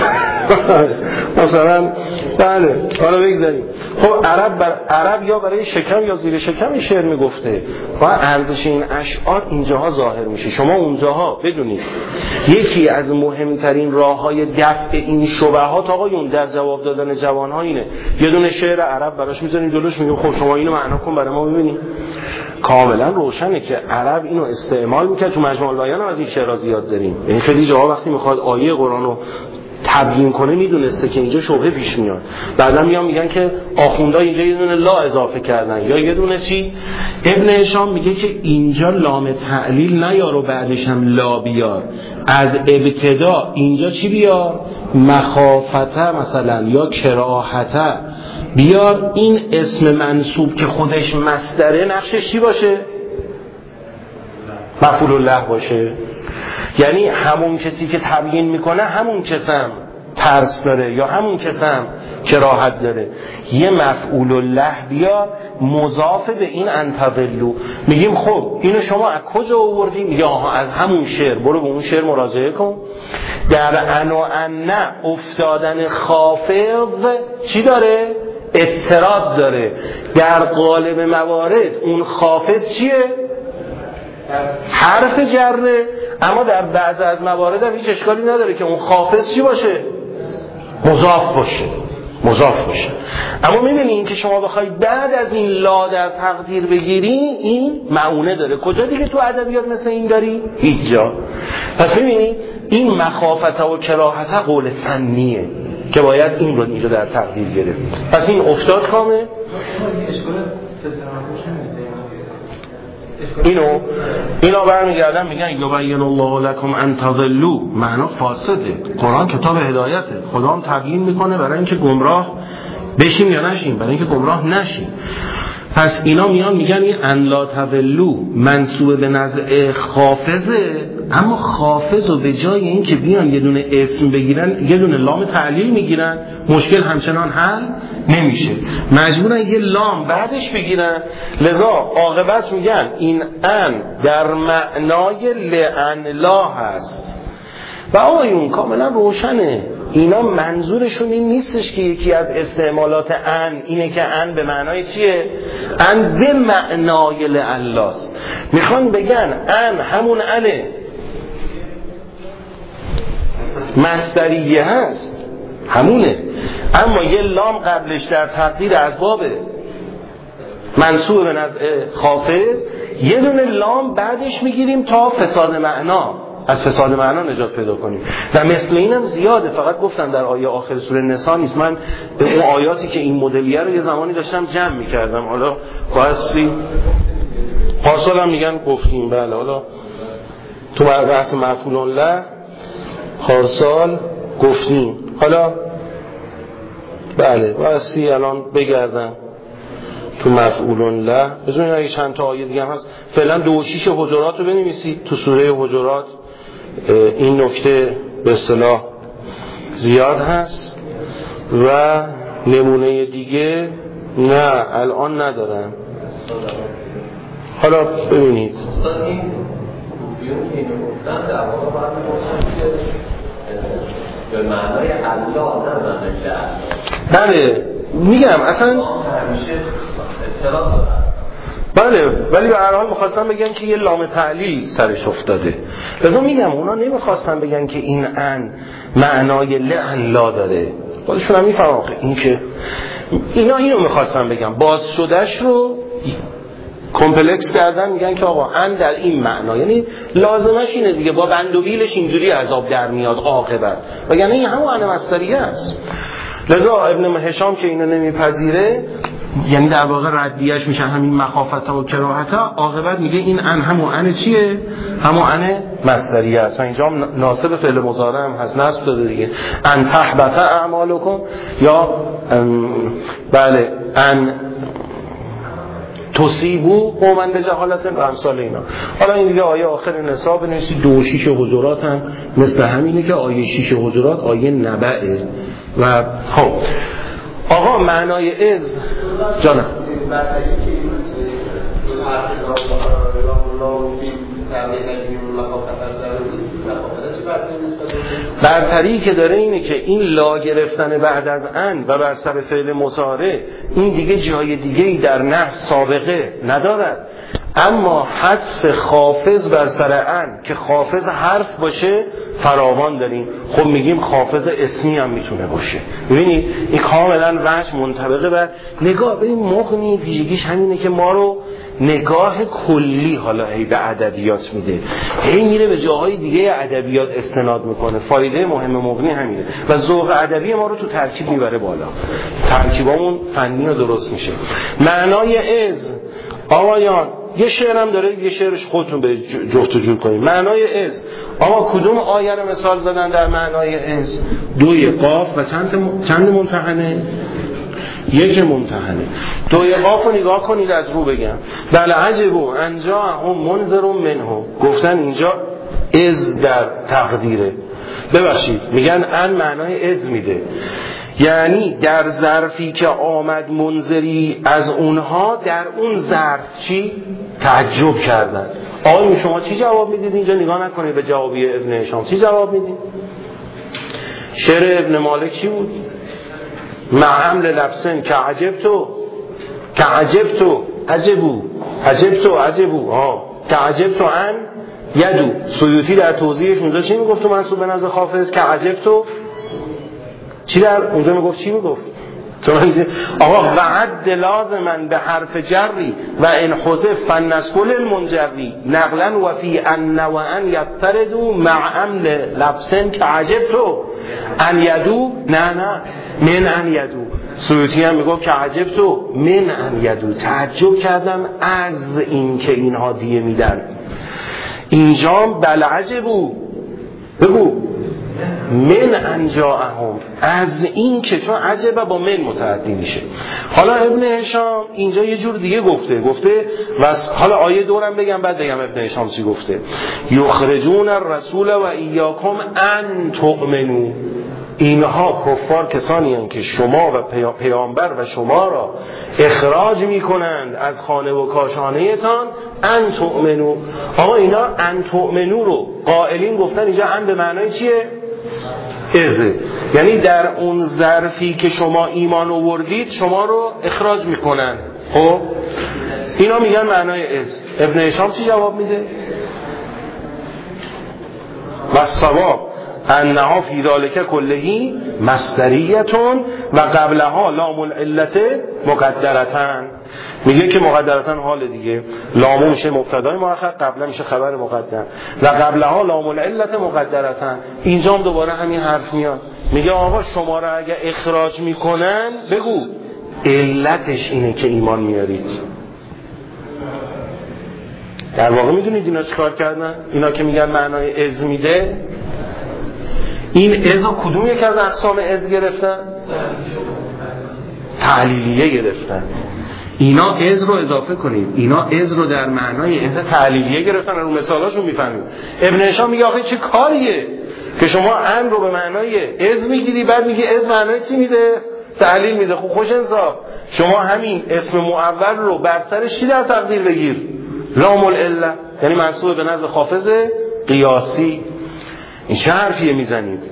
مثلا. بله حالا بگذاریم. خب عرب یا برای شکم یا زیر شکم شعر میگفته و ارزش این اشعار اینجاها ظاهر میشه. شما اونجاها بدونید یکی از مهمترین راههای دفع این شبهات آقایون در جواب دادن جوانها اینه یه دونه شعر عرب براش میذاریم جلوش، میگیم خب شما اینو معنا کن برای ما ببینیم. کاملا روشنه که عرب اینو استعمال میکنه. تو مجموع البیان هم از این شعرها زیاد داریم. یعنی خیلی جاها وقتی میخواد آیه قرآن رو تبیین کنه میدونسته که اینجا شبهه پیش میاد، بعدا میگن که آخوندها اینجا یه دونه لا اضافه کردن یا یه دونه چی. ابن هشام میگه که اینجا لام تعلیل نیار و بعدش هم لا بیار، از ابتدا اینجا چی بیار؟ مخافته مثلا یا کراهته بیار. این اسم منصوب که خودش مصدره نقشش چی باشه؟ مفعول الله باشه. یعنی همون کسی که تبیین میکنه همون کسم ترس داره یا همون کس هم کراهت داره. یه مفعول الله بیا مضاف به این انتظلو. میگیم خب اینو شما از کجا آوردی؟ میگه آها از همون شعر، برو به اون شعر مراجعه کن. در ان و ان افتادن خافض چی داره؟ اضطراد داره. در قالب موارد اون خافض چیه؟ حرف جره، اما در بعض از موارد هم هیچ اشکالی نداره که اون خافض چی باشه؟ مضاف باشه. اما میبینی این که شما بخواید بعد از این لا در تقدیر بگیری، این معونه داره. کجا دیگه تو ادبیات مثل این داری؟ هیچ جا. پس میبینی این مخافت و کراهت قول فنیه که باید این رو اینجا در تقدیر گرفت. پس این افتاد کامه. اینا برمیگردن میگن یبین الله لکم ان تضلوا، معنا فاسده. قرآن کتاب هدایته، خدا هم تبیین میکنه برای اینکه گمراه بشیم یا نشیم، برای اینکه گمراه نشیم. پس اینا میان میگن این ان لا تضلوا منسوب به نزع خافضه، اما خافض رو به جای این که بیان یه دونه اسم بگیرن یه دونه لام تعلیل میگیرن، مشکل همچنان حل نمیشه، مجبورن یه لام بعدش بگیرن. لذا عاقبت میگن این ان در معنای لعن لا هست و آیون کاملا روشنه. اینا منظورشون این نیستش که یکی از استعمالات ان اینه که ان به معنای چیه؟ ان به معنای لعلاست. میخوان بگن ان همون انه مصدریه هست، همونه، اما یه لام قبلش در تقدیر اسبابه منصوب به نزع خافض، یه دونه لام بعدش میگیریم تا فساد معنا، از فساد معنا نجات پیدا کنیم. و مثل اینم زیاده، فقط گفتم در آیه آخر سوره نساء نیست. من به اون آیاتی که این مدلیه رو یه زمانی داشتم جمع میکردم، حالا بایستی پارسال هم میگن گفتیم، بله حالا تو بحث مفعول الله پارسال گفتیم، حالا بله بایستی الان بگردم تو مفعول الله. بذارین اگه چند تا آیه دیگه هم هست، فعلا 2 و 6 حجرات رو بنویسید. تو سوره حجرات این نکته به اصطلاح زیاد هست و نمونه دیگه نه الان ندارم. حالا ببینید این کوفیون که اینو گفتن در واقع باید به معنای الله نه معنای الله. بله میگم اصلا همیشه اعتراض دارن. بله، ولی به هر حال می‌خواستم بگم که یه لام تعلیل سرش افتاده. لذا میگم اونا نمی‌خواستن بگن که این ان معنای لعن لا داره، خودشون هم میفهمن این که اینا اینو می‌خواستن بگم، باز شدهش رو کمپلکس کردن، میگن که آقا ان در این معنا، یعنی لازمش اینه دیگه، با بند و بیلش اینجوری عذاب در میاد عاقبت، وگرنه این همون ان مصدریه است. لذا ابن هشام که اینو نمیپذیره، یعنی در واقع ردیهش میشه همین مخافت و کراهت، عاقبت میگه این ان همون ان چیه؟ همون ان مصدریه است. اینجا ناصب فعل مضارع هم هست، نصب داده دیگه، ان تحبط اعمالکم، یا بله ان تصیبو قوما بجهالت و امثال اینا. حالا این دیگه آیه آخر نساء بنویسید. 2 و 6 حجرات هم مثل همینه که آیه 6 حجرات آیه نبعه. و خب آقا معنای از جانم برتری که داره اینه که این لا گرفتن بعد از ان و بر سر فعل مضارع این دیگه جای دیگه‌ای در نحو سابقه ندارد، اما حذف خافض بر سر ان که خافض حرف باشه فراوان داریم. خب میگیم خافض اسمی هم میتونه باشه. ببینید این کاملا وجه منطبقه بر نگاه. ببین مغنی ویژگیش همینه که ما رو نگاه کلی حالا هی به ادبیات میده، هی میره به جاهای دیگه ادبیات استناد میکنه. فایده مهم مغنی همینه و ذوق ادبی ما رو تو ترکیب میبره بالا، ترکیبامون فنی و درست میشه. معنای از آقایان یه شعرم داره، یه شعرش خودتون به جفت و جور کنید. معنای از آقا کدوم آیه رو مثال زدن در معنای از؟ 2 قاف و چند ممتحنه؟ 1 ممتحنه. 2 قاف رو نگاه کنید از رو بگم. بله عجبو انجا هم منذر منه، گفتن اینجا از در تقدیره. ببخشید میگن ان معنای از میده، یعنی در ظرفی که آمد منذری از اونها در اون ظرف چی؟ تعجب کردن. آقایون شما چی جواب میدید اینجا؟ نگاه نکنید به جوابی ابن هشام، چی جواب میدید؟ شعر ابن مالک چی بود؟ معمل لبسن که عجبتو که عجبتو ان یدو. سیوطی در توضیحش اونجا چی میگفت تو منصوب به نظر حافظ؟ که عجبتو چی در اونجا میگفت؟ چی میگفت؟ آقا وعد لازما به حرف جری و ان حذف فنسکل المنجری نقلا و فی ان و ان یبتردو مع امل لبسن که عجبتو ان یدو نه من ان یدو. سیوطی هم میگفت که عجبتو من ان یدو، تعجب کردم از این که اینها دیه میدن. اینجا بل عجبو بگو من انجاهم، از این که چون عجبه با من متعدی میشه. حالا ابن هشام اینجا یه جور دیگه گفته و حالا آیه دورم بگم بعد بگم ابن هشام چی گفته. یخرجون الرسول و ایاکم ان تؤمنو، اینها کفار کسانی هستند که شما و پیامبر و شما را اخراج میکنند از خانه و کاشانه تان. ان تؤمنو، آقا اینا ان تؤمنو رو قائلین گفتن اینجا ان به معنای چیه؟ ازه، یعنی در اون ظرفی که شما ایمان آوردید شما رو اخراج میکنن. خب اینا میگن معنای از. ابن هشام چی جواب میده؟ و الصواب انها فی ذلک کلهی مصدریتون و قبلها لام العلت مقدرتن. میگه که مقدرتن حال دیگه، لامو میشه مبتدای مؤخر، قبلا میشه خبر مقدم و قبلها لام العلت مقدرتن. اینجا هم دوباره همین حرف میاد، میگه آقا شما را اگه اخراج میکنن بگو علتش اینه که ایمان میارید. در واقع میدونید اینا چیکار کردن؟ اینا که میگن معنای از میده، این از رو کدوم یک از اقسام از گرفتن؟ تعلیلیه گرفتن. اینا از رو اضافه کنید، اینا از رو در معنای از تعلیلیه گرفتن. رو مثالاشون میفهمید. ابن هشام میگه آخه چه کاریه که شما ان رو به معنای از میگیری بعد میگی از معنای چی میده؟ تعلیل میده. خب خوش انصاف، شما همین اسم معول رو بر سرش چی در تقدیر بگیر؟ لام العله، یعنی منصوب به نزد حافظ قیاسی. این چه حرفیه میزنید؟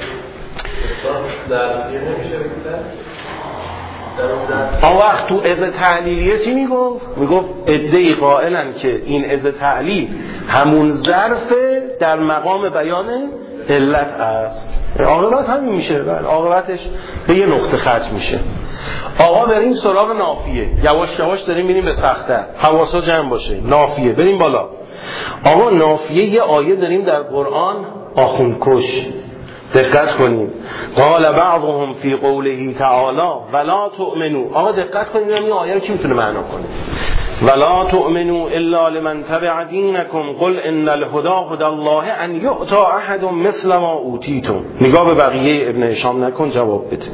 آن وقت تو از تعلیلیه چی میگفت؟ میگفت ادعی قائلن که این از تعلیل همون ظرف در مقام بیان علت است. عاقبت همین میشه، عاقبتش به یه نقطه ختم میشه. آقا بریم سراغ نافیه، یواش یواش داریم میریم به سخته، حواسا جمع باشه. نافیه بریم بالا. آقا نافیه یه آیه داریم در قرآن آخوندکش، دقت کنید. قال بعضهم فی قوله تعالی ولا تؤمنوا. آقا دقت کنید این آیه رو کی میتونه معنا کنه؟ ولا تؤمنوا الا لمن تبع دینکم قل ان الهدى هدى الله ان یؤتی احد مثل ما اوتیتم. نگاه به بقیه ابن هشام نکن، جواب بده.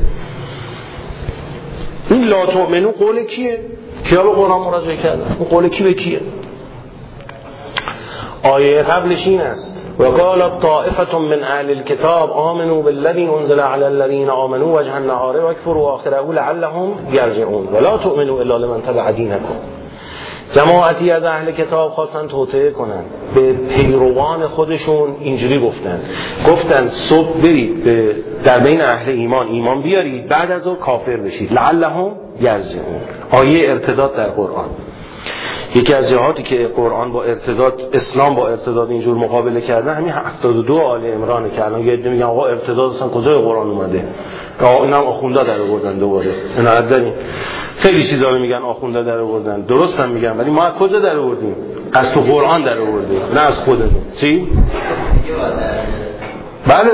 این لا تؤمنوا قول کیه؟ کیا به قرآن مراجعه کردن؟ اون قول کی به کیه؟ آیه قبلش این است و قالت طائفة من اهل الكتاب آمنوا بالذي انزل على الذين آمنوا وجه النهار واكفروا آخره لعلهم يرجعون ولا تؤمنوا الا لمن تبع دینکم. جماعتی از اهل کتاب خواستن توطئه کنن به پیروان خودشون، اینجوری گفتن صبح برید در بین اهل ایمان بیارید، بعد از اون کافر بشید لعلهم یرجعون. آیه ارتداد در قرآن. یکی از جهاتی که قرآن با ارتداد، اسلام با ارتداد اینجور مقابله کرده همین 72 آل عمرانه که الان یه عده میگن آقا ارتداد اصلا کجای قرآن اومده؟ اینا هم آخوندا در آوردن دوباره. اینا داریم خیلی چیزا رو میگن آخوندا در آوردن، درست هم میگن، ولی ما از کجا در آوردیم؟ از تو قرآن در آوردیم، نه از خودمون. چی؟ بله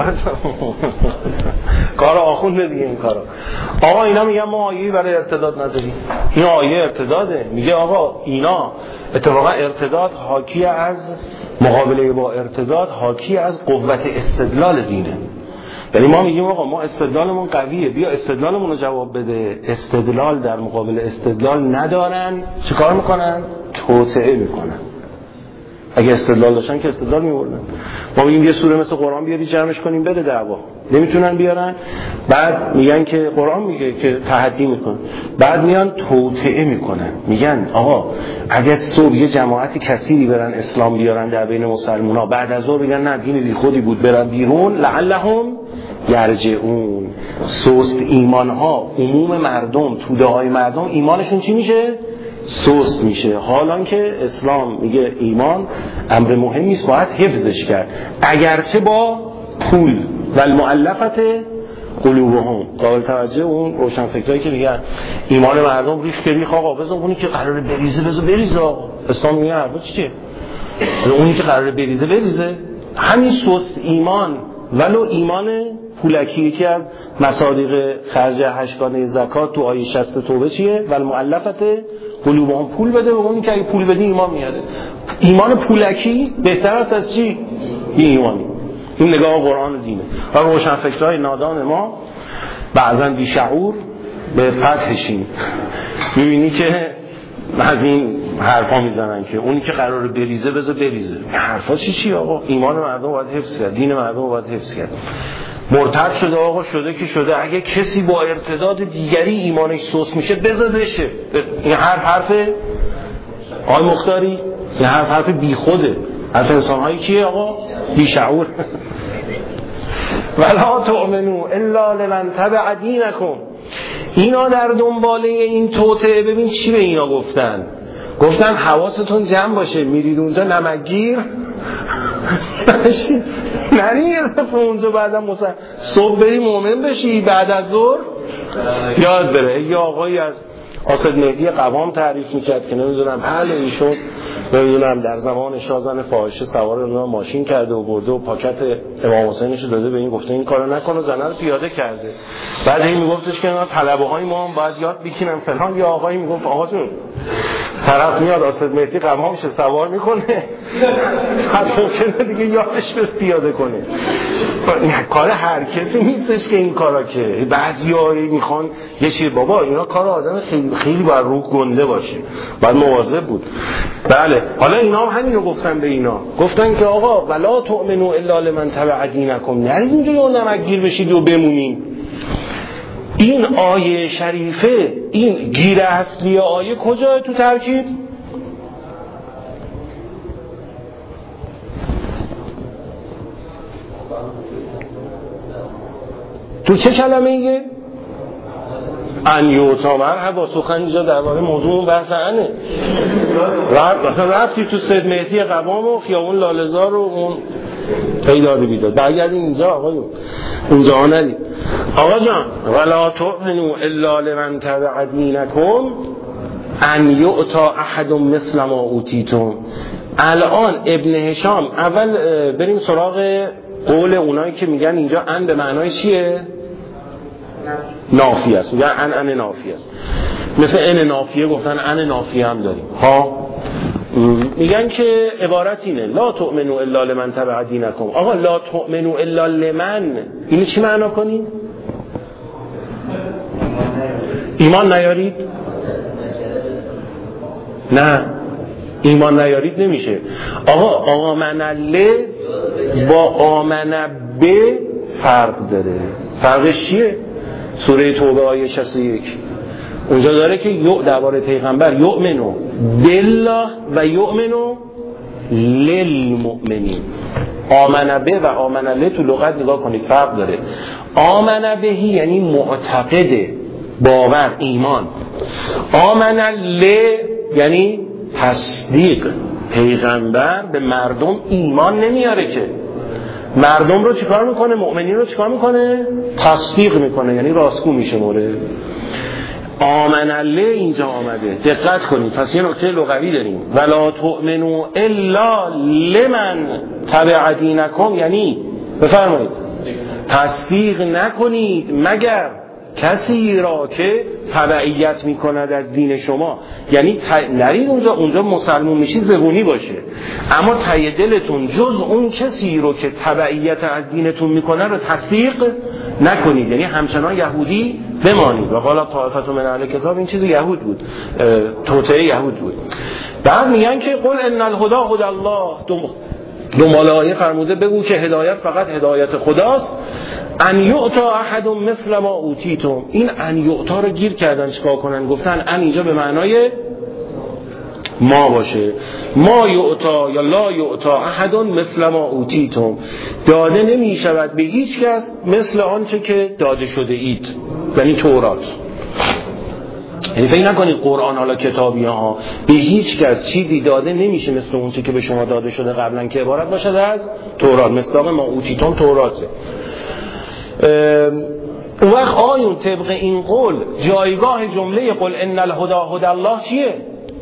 کار آخونده دیگه این کارا. آقا اینا میگن ما آیه‌ای برای ارتداد نداریم. این آیه ارتداده. میگه آقا اینا اتفاقا ارتداد حاکی از مقابله با ارتداد حاکی از قوت استدلال دینه. یعنی ما میگیم آقا ما استدلالمون قویه، بیا استدلالمون رو جواب بده. استدلال در مقابل استدلال ندارن، چیکار میکنن؟ توطئه میکنن. اگه استدلال داشتن که استدلال می‌آوردن. ما میگیم یه سوره مثل قرآن بیاری جمعش کنیم بده دعوا، نمیتونن بیارن. بعد میگن که قرآن میگه که تحدی میکنن، بعد میان توطئه میکنن، میگن آقا اگه صبح یه جماعت کثیری برن اسلام بیارن در بین مسلمان‌ها، بعد از ظهر میگن نه دین بی خودی بود برن بیرون، لعلهم یرجعون. سست ایمان‌ها عموم مردم، توده‌های مردم ایمانشون چی میشه؟ سست میشه. حالان که اسلام میگه ایمان امر مهمی است باید حفظش کرد، اگرچه با پول. و المؤلفت قلوبهم، قابل توجه اون روشنفکرایی که میگن ایمان مردم ریخ که ریخ، آقا بذار اونی که قراره بریزه آقا. اسلام میگه حرفا چیه؟ اونی که قراره بریزه. همین سست ایمان ولو ایمان پولکی، یکی از مصادیق خرج هشتگانه زکات تو آیه 60 توبه چیه؟ و المؤلفت قلوبهم، پول بده به اونی که اگه پول بدی ایمان میاره. ایمان پولکی بهتر است از چی؟ ایمانی. این نگاه قرآن و دینه. و روشنفکرهای نادان ما بعضا بی شعور به فتحشیم میبینی که از این حرفا میزنن که اونی که قراره بریزه بذار بریزه. حرفا چی آقا؟ ایمان مردم باید حفظ کرد، دین مردم باید حفظ کرد. مرتد شده آقا، شده که شده، اگه کسی با ارتداد دیگری ایمانش سوس میشه بذار بشه. این حرف آقای مختاری، این حرف بی خوده. حرف انسان‌هایی کیه آقا؟ بی شعور. ولا تؤمنوا الا لمن تبع دینکم. اینا در دنباله این توطئه، ببین چی به اینا گفتن حواستون جمع باشه، میرید اونجا نمکگیر نری یه دفعه اونجا بعدم مثلا صبح بری مؤمن بشی، بعد از ظهر یاد بره. یه آقایی از آسد مهدی قوام تعریف میکرد که نمیدونم ایشون نمیدونم در زمان شازن فاحشه سوار ماشین کرده و برده و پاکت امام حسینش داده به این، گفته این کارو نکنه، زنه رو پیاده کرده. بعد این میگفتش که طلبه های ما هم باید یاد بگیرن فلان. یا آقایی میگفت آقا جون طرف میاد آسد مهدی قوامش سوار میکنه حتی ممکنه دیگه یادش بره پیاده کنه. کار هر کسی نیستش که این کارا، که بعضیایی میخوان یه چیز، بابا اینا کار آدم خیلی باید روح گنده باشه، باید مواظب بود. بله، حالا اینا هم همینو گفتن به اینا، گفتن که آقا ولا تؤمنوا الا لمن تبع دینکم، نرید اونجا یه نمکگیر بشید و بمونین. این آیه شریفه، این گیر اصلی آیه کجاه تو ترکیب؟ تو چه کلمه ایه؟ انیوتا مرحبا. سخن اینجا درباره موضوع بحث انه. مثلا رفتی تو سید مهدی قوام و خیابون لاله‌زار و اون پیداده بیداد، برگردیم اینجا آقایون، اونجا ها ندید. آقا جان ولا تؤمنوا الا لمن تبع دینکم ان یؤتا احد مثل ما اوتیتم. الان ابن هشام، اول بریم سراغ قول اونایی که میگن اینجا ان به معنای چیه؟ نافیه است. میگن ان نافیه است، مثل ان نافیه گفتن ان نافیه هم داریم ها. میگن که عبارت اینه لا تؤمنوا الا لمن تبع دینکم. آقا لا تؤمنوا الا لمن، اینو چی معنا کنین؟ ایمان نیارید؟ نه، ایمان نیارید نمیشه. آقا آمن له با آمن به فرق داره. فرقش چیه؟ سوره توبه آیه 61 اونجا داره که درباره پیغمبر یؤمنو بالله و یؤمنو للمؤمنین. آمن به و آمن له تو لغت نگاه کنید فرق داره. آمن بهی یعنی معتقده، باور، ایمان. آمن له یعنی تصدیق. پیغمبر به مردم ایمان نمیاره که، مردم رو چیکار میکنه؟ مؤمنین رو چیکار میکنه؟ تصدیق میکنه، یعنی راستگو میشه موره. آمن الله اینجا آمده، دقت کنید. پس یه نکته لغوی داریم، ولا تؤمنوا الا لمن تبع دینکم، یعنی بفرمایید تصدیق نکنید مگر کسی را که تبعیت میکند از دین شما. یعنی نرید اونجا مسلمون میشید زبونی باشه، اما ته دلتون جز اون کسی رو که تبعیت از دینتون میکنه رو تصدیق نکنید. یعنی همچنان یهودی بمانید. و قال طائفة من اهل کتاب، این چیز یهود بود، توطئه یهود بود. بعد میگن که قل ان الهدى هدی الله، دنبال آیه فرموده بگو که هدایت فقط هدایت خداست. ان یعطا احد مثل ما اوتیتم، این ان یعطا رو گیر کردن چیکار کنن؟ گفتن ان اینجا به معنای ما باشه، ما یعطا یا لا یعطا احد مثل ما اوتیتم، داده نمی شود به هیچ کس مثل آنچه که داده شده اید، یعنی تورات. یعنی فکر نکنید قرآن حالا کتابی ها، به هیچ کس چیزی داده نمیشه مثل اونچه که به شما داده شده قبلا که عبارت باشد از تورات. مصداق ما اوتیتم توراته. اون وقت آیون طبق این قول جایگاه جمله قل ان الهدی هدی الله چیه؟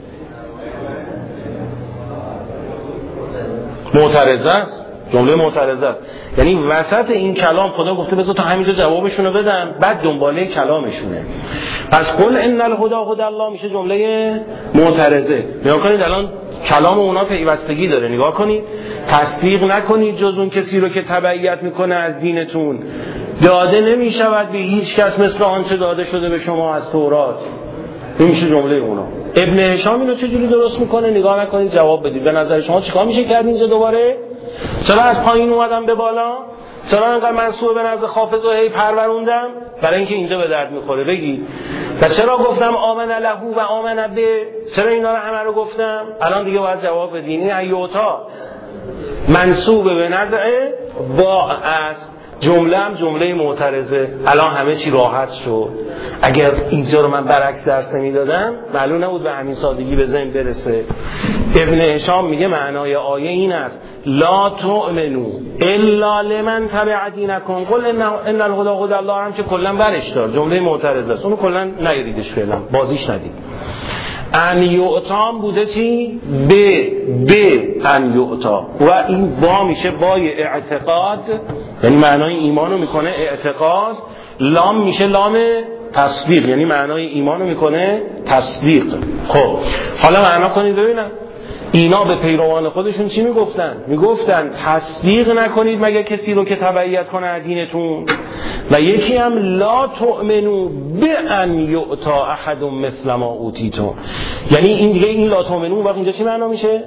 معترضه است، جمله معترضه است. یعنی وسط این کلام خدا گفته بذار تا همینجا جوابشونو بدن، بعد دنباله کلامشونه. پس قل ان الهدی هدی الله میشه جمله معترضه. نگاه کنید الان کلام اونا پیوستگی داره، نگاه کنید. تصدیق نکنید جز اون کسی رو که تبعیت میکنه از دینتون، داده نمیشود به هیچ کس مثل آنچه داده شده به شما از تورات. این میشه جمله اونا. ابن هشام اینو چجوری درست میکنه؟ نگاه نکنید جواب بدید. به نظر شما چیکار میشه کرد اینجا دوباره؟ چرا از پایین اومدم به بالا؟ چرا انقدر منسوب به نزد حافظ و هی پروروندم؟ برای اینکه اینجا به درد میخوره بگید. و چرا گفتم آمن له و آمن به؟ چرا اینا رو همه رو گفتم؟ الان دیگه باید جواب بدین. این ایوتا منسوب به نزد با است، جمله هم جمله معترضه. الان همه چی راحت شد. اگر اینجا رو من برعکس درس نمیدادم معلوم نبود به همین سادگی به ذهن برسه. ابن هشام میگه معنای آیه این است لا تؤمنو الا لمن تبع دینکم قل ان الهدی هدی الله هم که کلا برش دار جمله معترضه است، اونو کلا نگیریدش فعلا، بازیش ندید. ان یعطام بوده چی؟ به ان یعطا، و این با میشه بای اعتقاد، یعنی معنای ایمانو میکنه اعتقاد. لام میشه لام تصدیق، یعنی معنای ایمانو میکنه تصدیق. خب حالا معنا کنید ببینم اینا به پیروان خودشون چی میگفتن؟ میگفتن تصدیق نکنید مگر کسی رو که تبعیت کنه از دینتون، و یکی هم لا تؤمنو بان یعطا احد مثل ما اوتیتم. یعنی این دیگه این لا تؤمنو وقت اینجا چی معنا میشه؟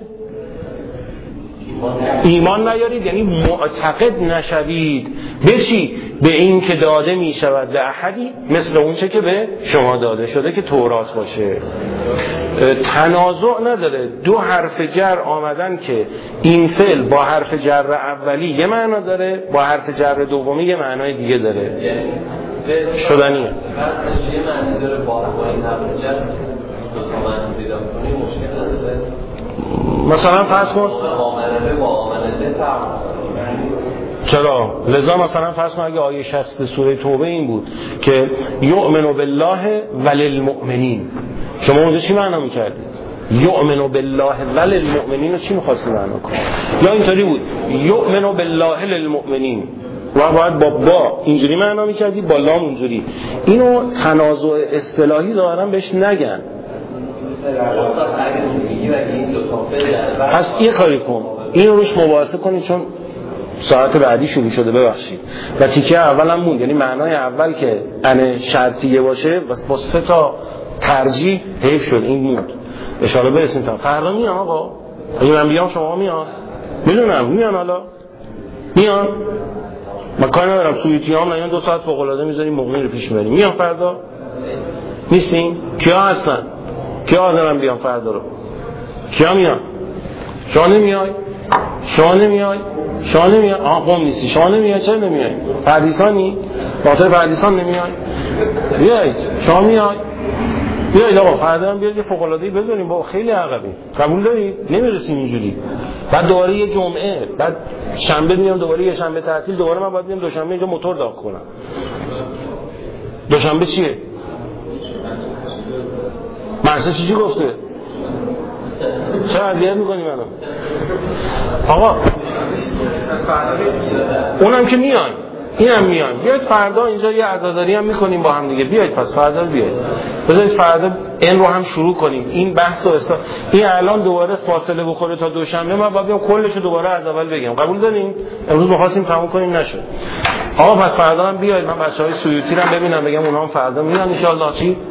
ایمان نیارید، یعنی معتقد نشوید به چی؟ به این که داده می شود به احدی مثل اون چه که به شما داده شده که تورات باشه. تنازع نداره، دو حرف جر آمدن که این فعل با حرف جر اولی یه معنا داره، با حرف جر دومی یه معنای دیگه داره. شدنیه. یه معنی داره با این حرف جر دو تا معنی پیدا کنی مشکل نداره. مثلا فرض کن چرا؟ لذا مثلا فرض کن اگه آیه 60 سوره توبه این بود که یؤمن بالله وللمؤمنین، شما اونجا چی معنا میکردید؟ یؤمن بالله وللمؤمنین رو چی میخواستی معنا کنید؟ یا اینطوری بود یؤمن بالله للمؤمنین و باید با اینجوری معنا میکردی، با لام اونجوری. اینو تنازع اصطلاحی ظاهرا بهش نگن. پس یه کاری کن، این روش مباحثه کنید چون ساعت بعدی شروع شده، ببخشید. و تیکه اول هم موند، یعنی معنای اول که ان شرطیه باشه با 3 تا ترجیح حیف شد، این موند. اشاره برسیم تا فردا میان آقا. اگه من بیام شما میان، میدونم میان، حالا میان، من کاری ندارم. سویتی هم نیان 2 ساعت فوق العاده میذاریم موقعی رو پیش میبریم. میان فردا؟ نیستین؟ کیا هستن؟ کیا حاضرن بیان فردا رو؟ کیا میان؟ شما نمیای؟ شما نمیای؟ شما نمیای؟ قوم نیستی، شما نمیای. چرا نمیای؟ پردیسانی؟ باطر پردیسان نمیای؟ بیایید، شما میای؟ بیایید آقا فردا هم بیاید یه فوق العاده‌ای بذاریم. با خیلی عقبیم، قبول دارید؟ نمیرسیم اینجوری. بعد دوباره یه جمعه، بعد شنبه میام دوباره یه شنبه تعطیل، دوباره من باید بیام دوشنبه اینجا موتور داغ کنم. دوشنبه چیه؟ مرسه چی گفته؟ چرا اذیت میکنی منو؟ آقا اونم که میان، اینم میان. بیاید فردا اینجا یه عزاداری هم میکنیم با هم دیگه. بیاید پس فردا بیاید. بذارید فردا این رو هم شروع کنیم. این بحث و این الان دوباره فاصله بخوره تا دوشنبه من باید بیام کلش رو دوباره از اول بگم. قبول دارین؟ امروز می‌خواستیم تموم کنیم نشد. آقا پس فردا هم بیاید. من بچه‌های سیوطی رو هم ببینم بگم اونها هم فردا میان ان شاء الله. چی؟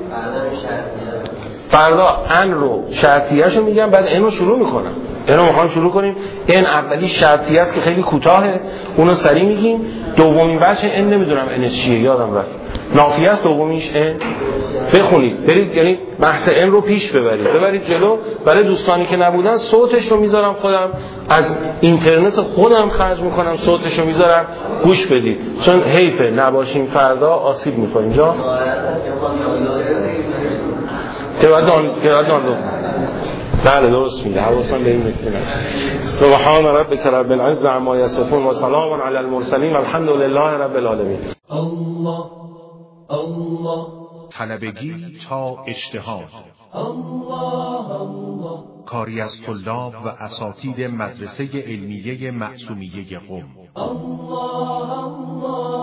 فردا ان رو شرطیه‌شو میگم بعد این رو شروع میکنم. اینو میخوام شروع کنیم. این اولی شرطیه است که خیلی کوتاهه، اونو سریع میگیم. دومین بچه این نمیدونم این چیه، یادم رفت. نافیه است دومیش این. بخونید برید، یعنی بحث این رو پیش ببرید جلو. برای دوستانی که نبودن صوتش رو میذارم خودم، از اینترنت خودم خرج میکنم، صوتش رو میذارم گوش بدید، چون حیفه نباشیم فردا آسیب میخوریم. جا که بله درست میگه، حواسم به این میکنه. سبحان ربک رب العزة عما یصفون و سلام علی المرسلین والحمد لله رب العالمین. الله الله طلبگی تا اجتهاد. الله الله کاری از طلاب و اساتید مدرسه علمیه معصومیه قم. الله الله